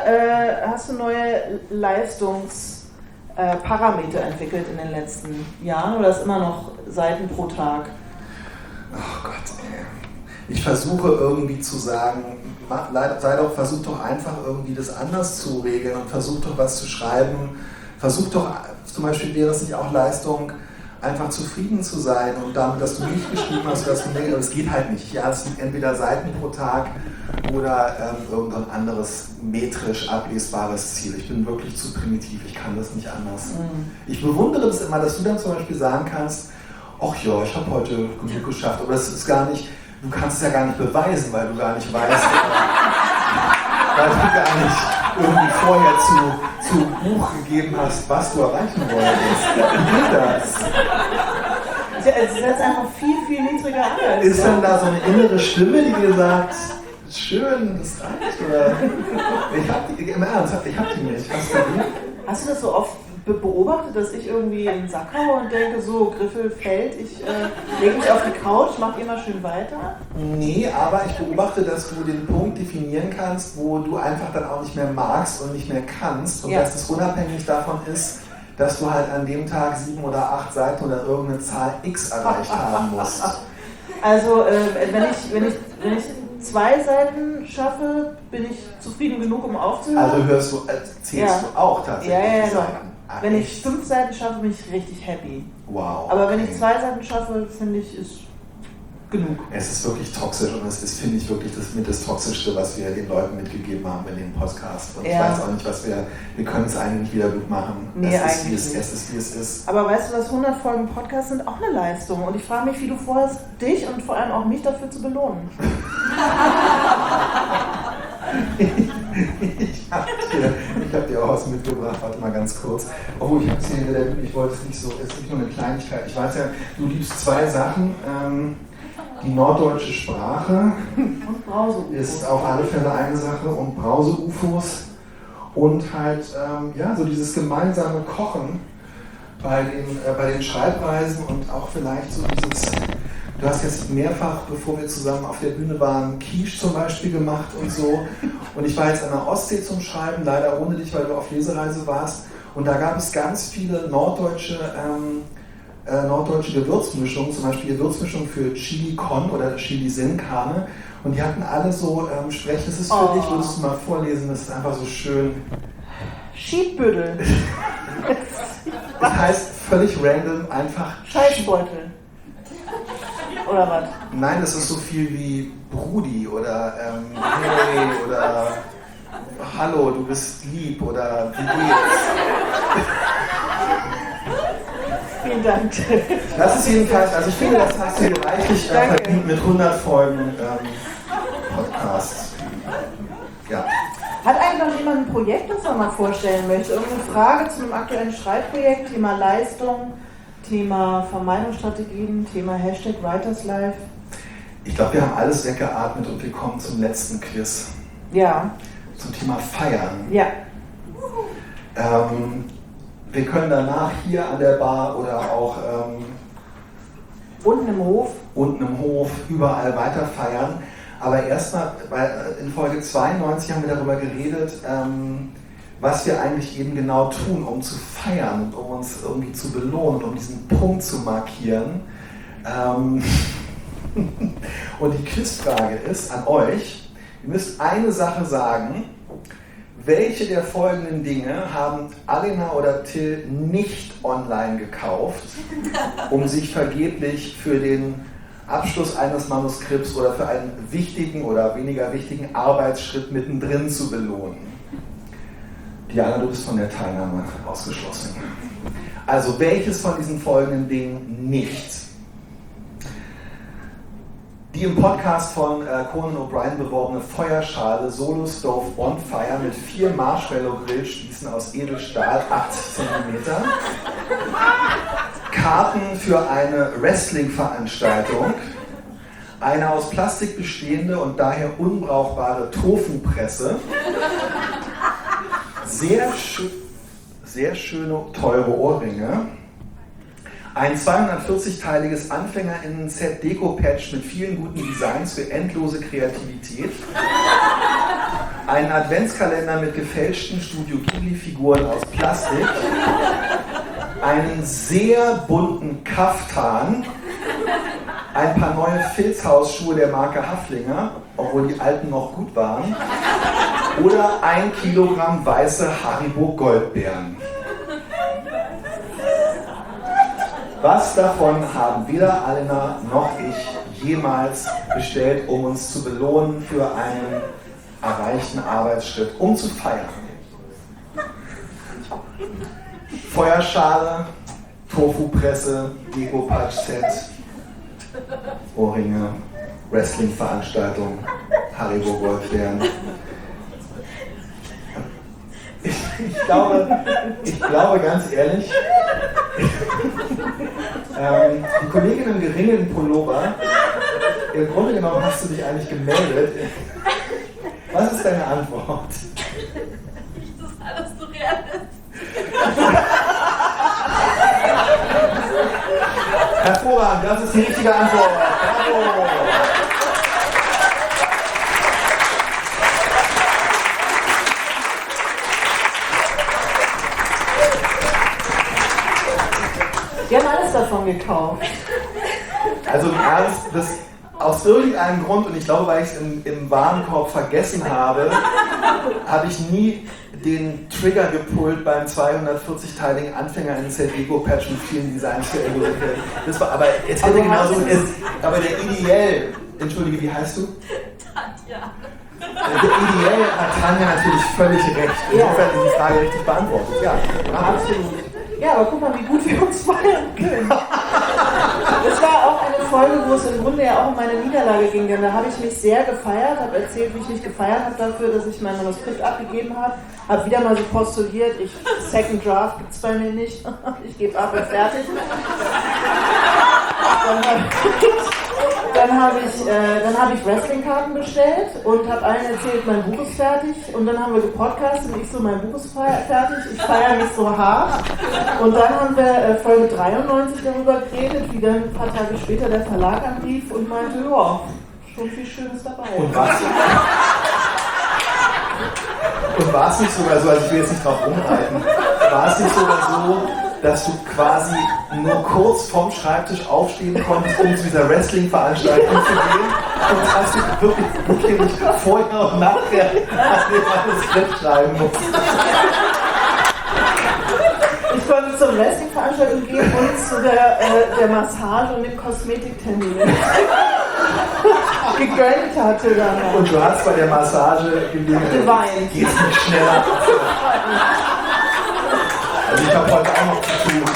Speaker 9: neue Leistungsparameter entwickelt in den letzten Jahren oder ist immer noch Seiten pro Tag?
Speaker 4: Oh Gott, ey. Ich versuche irgendwie zu sagen, versuch doch einfach irgendwie das anders zu regeln und versuch doch was zu schreiben. Versuch doch, zum Beispiel wäre es nicht auch Leistung, einfach zufrieden zu sein und damit, dass du nicht geschrieben hast, dass du nicht, es geht halt nicht. Ja, es sind entweder Seiten pro Tag oder irgendein anderes metrisch ablesbares Ziel. Ich bin wirklich zu primitiv, ich kann das nicht anders. Ich bewundere das immer, dass du dann zum Beispiel sagen kannst, ach ja, ich habe heute genug geschafft, aber das ist gar nicht, du kannst es ja gar nicht beweisen, weil du gar nicht weißt, weil du gar nicht irgendwie vorher zu Buch gegeben hast, was du erreichen wolltest. Wie geht das?
Speaker 9: Es ist jetzt einfach viel niedriger an.
Speaker 4: Ist dann da so eine innere Stimme, die dir sagt, schön, das reicht, oder? Im Ernst, ich hab die nicht.
Speaker 9: Hast du das so oft beobachtet, dass ich irgendwie in den Sack haue und denke, so, Griffel fällt, ich lege mich auf die Couch, mach immer schön weiter?
Speaker 4: Nee, aber ich beobachte, dass du den Punkt definieren kannst, wo du einfach dann auch nicht mehr magst und nicht mehr kannst und dass das unabhängig davon ist, dass du halt an dem Tag 7 oder 8 Seiten oder irgendeine Zahl X erreicht haben musst.
Speaker 9: Also, wenn ich 2 Seiten schaffe, bin ich zufrieden genug, um aufzuhören.
Speaker 4: Also zählst du auch tatsächlich die Seiten?
Speaker 9: Wenn ich 5 Seiten schaffe, bin ich richtig happy.
Speaker 4: Wow.
Speaker 9: Aber wenn ich 2 Seiten schaffe, finde ich, ist genug.
Speaker 4: Es ist wirklich toxisch und es ist, finde ich, wirklich das Toxischste, was wir den Leuten mitgegeben haben in dem Podcast. Und ich weiß auch nicht, wir können es eigentlich nicht wieder gut machen.
Speaker 9: Nee,
Speaker 4: es ist, wie es ist.
Speaker 9: Aber weißt du, dass 100 Folgen Podcast sind auch eine Leistung. Und ich frage mich, wie du vorhast, dich und vor allem auch mich dafür zu belohnen.
Speaker 4: Ich hab dir auch was mitgebracht, warte mal ganz kurz. Oh, ich hab's hier hinter der Bühne, ich wollte es nicht so, es ist nicht nur eine Kleinigkeit. Ich weiß ja, du liebst 2 Sachen. Die norddeutsche Sprache
Speaker 9: und Brause-UFOs
Speaker 4: ist auf alle Fälle eine Sache und Brause-UFOs und halt, so dieses gemeinsame Kochen bei den Schreibreisen und auch vielleicht so dieses. Du hast jetzt mehrfach, bevor wir zusammen auf der Bühne waren, Quiche zum Beispiel gemacht und so. Und ich war jetzt an der Ostsee zum Schreiben, leider ohne dich, weil du auf Lesereise warst. Und da gab es ganz viele norddeutsche Gewürzmischungen, zum Beispiel Gewürzmischung für Chili Con oder Chili Sin Carne. Und die hatten alle so Sprech, das ist für dich, würdest du mal vorlesen, das ist einfach so schön.
Speaker 9: Schiedbüttel.
Speaker 4: Das heißt völlig random einfach
Speaker 9: Scheißbeutel. Oder was?
Speaker 4: Nein, das ist so viel wie Brudi oder hey oder Hallo, du bist lieb oder wie geht's?
Speaker 9: Vielen Dank.
Speaker 4: Das ist jedenfalls, also ich finde, das hast du reichlich verdient mit 100 Folgen Podcast. Ja.
Speaker 9: Hat eigentlich noch jemand ein Projekt, das man mal vorstellen möchte? Irgendeine Frage zu einem aktuellen Schreibprojekt, Thema Leistung? Thema Vermeidungsstrategien, Thema #WritersLife.
Speaker 4: Ich glaube, wir haben alles weggeatmet und wir kommen zum letzten Quiz.
Speaker 9: Ja.
Speaker 4: Zum Thema Feiern.
Speaker 9: Ja.
Speaker 4: Wir können danach hier an der Bar oder auch
Speaker 9: unten im Hof.
Speaker 4: Überall weiter feiern. Aber erstmal, in Folge 92 haben wir darüber geredet, was wir eigentlich eben genau tun, um zu feiern und um uns irgendwie zu belohnen, um diesen Punkt zu markieren. Und die Quizfrage ist an euch, ihr müsst eine Sache sagen, welche der folgenden Dinge haben Alena oder Till nicht online gekauft, um sich vergeblich für den Abschluss eines Manuskripts oder für einen wichtigen oder weniger wichtigen Arbeitsschritt mittendrin zu belohnen? Diana, du bist von der Teilnahme ausgeschlossen. Also welches von diesen folgenden Dingen nicht? Die im Podcast von Conan O'Brien beworbene Feuerschale Solo Stove Bonfire mit 4 Marshmallow-Grillspießen aus Edelstahl, 80 cm. Karten für eine Wrestling-Veranstaltung. Eine aus Plastik bestehende und daher unbrauchbare Tofu-Presse. Sehr schöne, teure Ohrringe. Ein 240-teiliges AnfängerInnen-Set Deko-Patch mit vielen guten Designs für endlose Kreativität. Ein Adventskalender mit gefälschten Studio Ghibli-Figuren aus Plastik. Einen sehr bunten Kaftan. Ein paar neue Filzhausschuhe der Marke Haflinger, obwohl die alten noch gut waren. Oder 1 Kilogramm weiße Haribo Goldbeeren. Was davon haben weder Alena noch ich jemals bestellt, um uns zu belohnen für einen erreichten Arbeitsschritt, um zu feiern? Feuerschale, Tofu-Presse, Deko-Patch-Set, Ohrringe, Wrestling-Veranstaltung, Haribo Goldbeeren. Ich glaube ganz ehrlich, die Kollegin im geringen Pullover, im Grunde genommen hast du dich eigentlich gemeldet. Was ist deine Antwort?
Speaker 8: Das ist alles so realistisch.
Speaker 4: Hervorragend, das ist die richtige Antwort. Bravo!
Speaker 9: Wir haben alles davon gekauft.
Speaker 4: Also im Ernst, das aus irgendeinem Grund, und ich glaube, weil ich es im Warenkorb vergessen habe, habe ich nie den Trigger gepullt beim 240-teiligen Anfänger-Set Deko-Patch mit vielen Designs für Ego. Das war, aber es hätte genauso, aber der ideell, entschuldige, wie heißt du?
Speaker 8: Tanja.
Speaker 4: Ideell hat Tanja natürlich völlig recht. Insofern ist die Frage richtig beantwortet. Ja,
Speaker 9: absolut. Ja, aber guck mal, wie gut wir uns feiern können. Das war auch eine Folge, wo es im Grunde ja auch um meine Niederlage ging. Denn da habe ich mich sehr gefeiert, habe erzählt, wie ich mich gefeiert habe dafür, dass ich mein Manuskript abgegeben habe. Habe wieder mal so postuliert, Second Draft gibt es bei mir nicht. Ich gebe ab und fertig. Dann habe ich Wrestling-Karten bestellt und habe allen erzählt, mein Buch ist fertig. Und dann haben wir gepodcastet und ich so, mein Buch ist fertig, ich feiere mich so hart. Und dann haben wir Folge 93 darüber geredet, wie dann ein paar Tage später der Verlag anrief und meinte, ja, schon viel Schönes dabei.
Speaker 4: Und war es nicht sogar so, also ich will jetzt nicht drauf rumreiten, war es nicht sogar so, dass du quasi nur kurz vom Schreibtisch aufstehen konntest, um zu dieser Wrestling-Veranstaltung zu gehen, und hast du wirklich nicht vorher und nachher das Skript schreiben musst?
Speaker 9: Ich konnte zur Wrestling-Veranstaltung gehen und zu der Massage mit Kosmetiktermin. Gegönnt hatte dann.
Speaker 4: Und du hast bei der Massage
Speaker 9: geweint.
Speaker 4: Geht's nicht schneller? Also ich habe heute auch noch zu tun.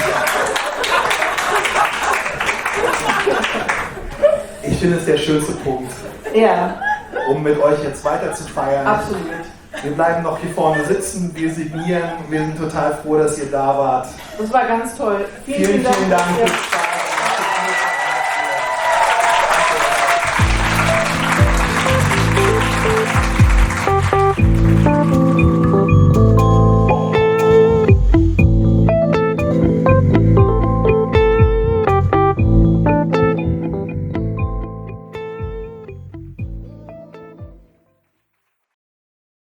Speaker 4: Ich finde es der schönste Punkt.
Speaker 9: Ja.
Speaker 4: Um mit euch jetzt weiter zu feiern.
Speaker 9: Absolut.
Speaker 4: Wir bleiben noch hier vorne sitzen, wir signieren. Wir sind total froh, dass ihr da wart.
Speaker 9: Das war ganz toll.
Speaker 4: Vielen Dank.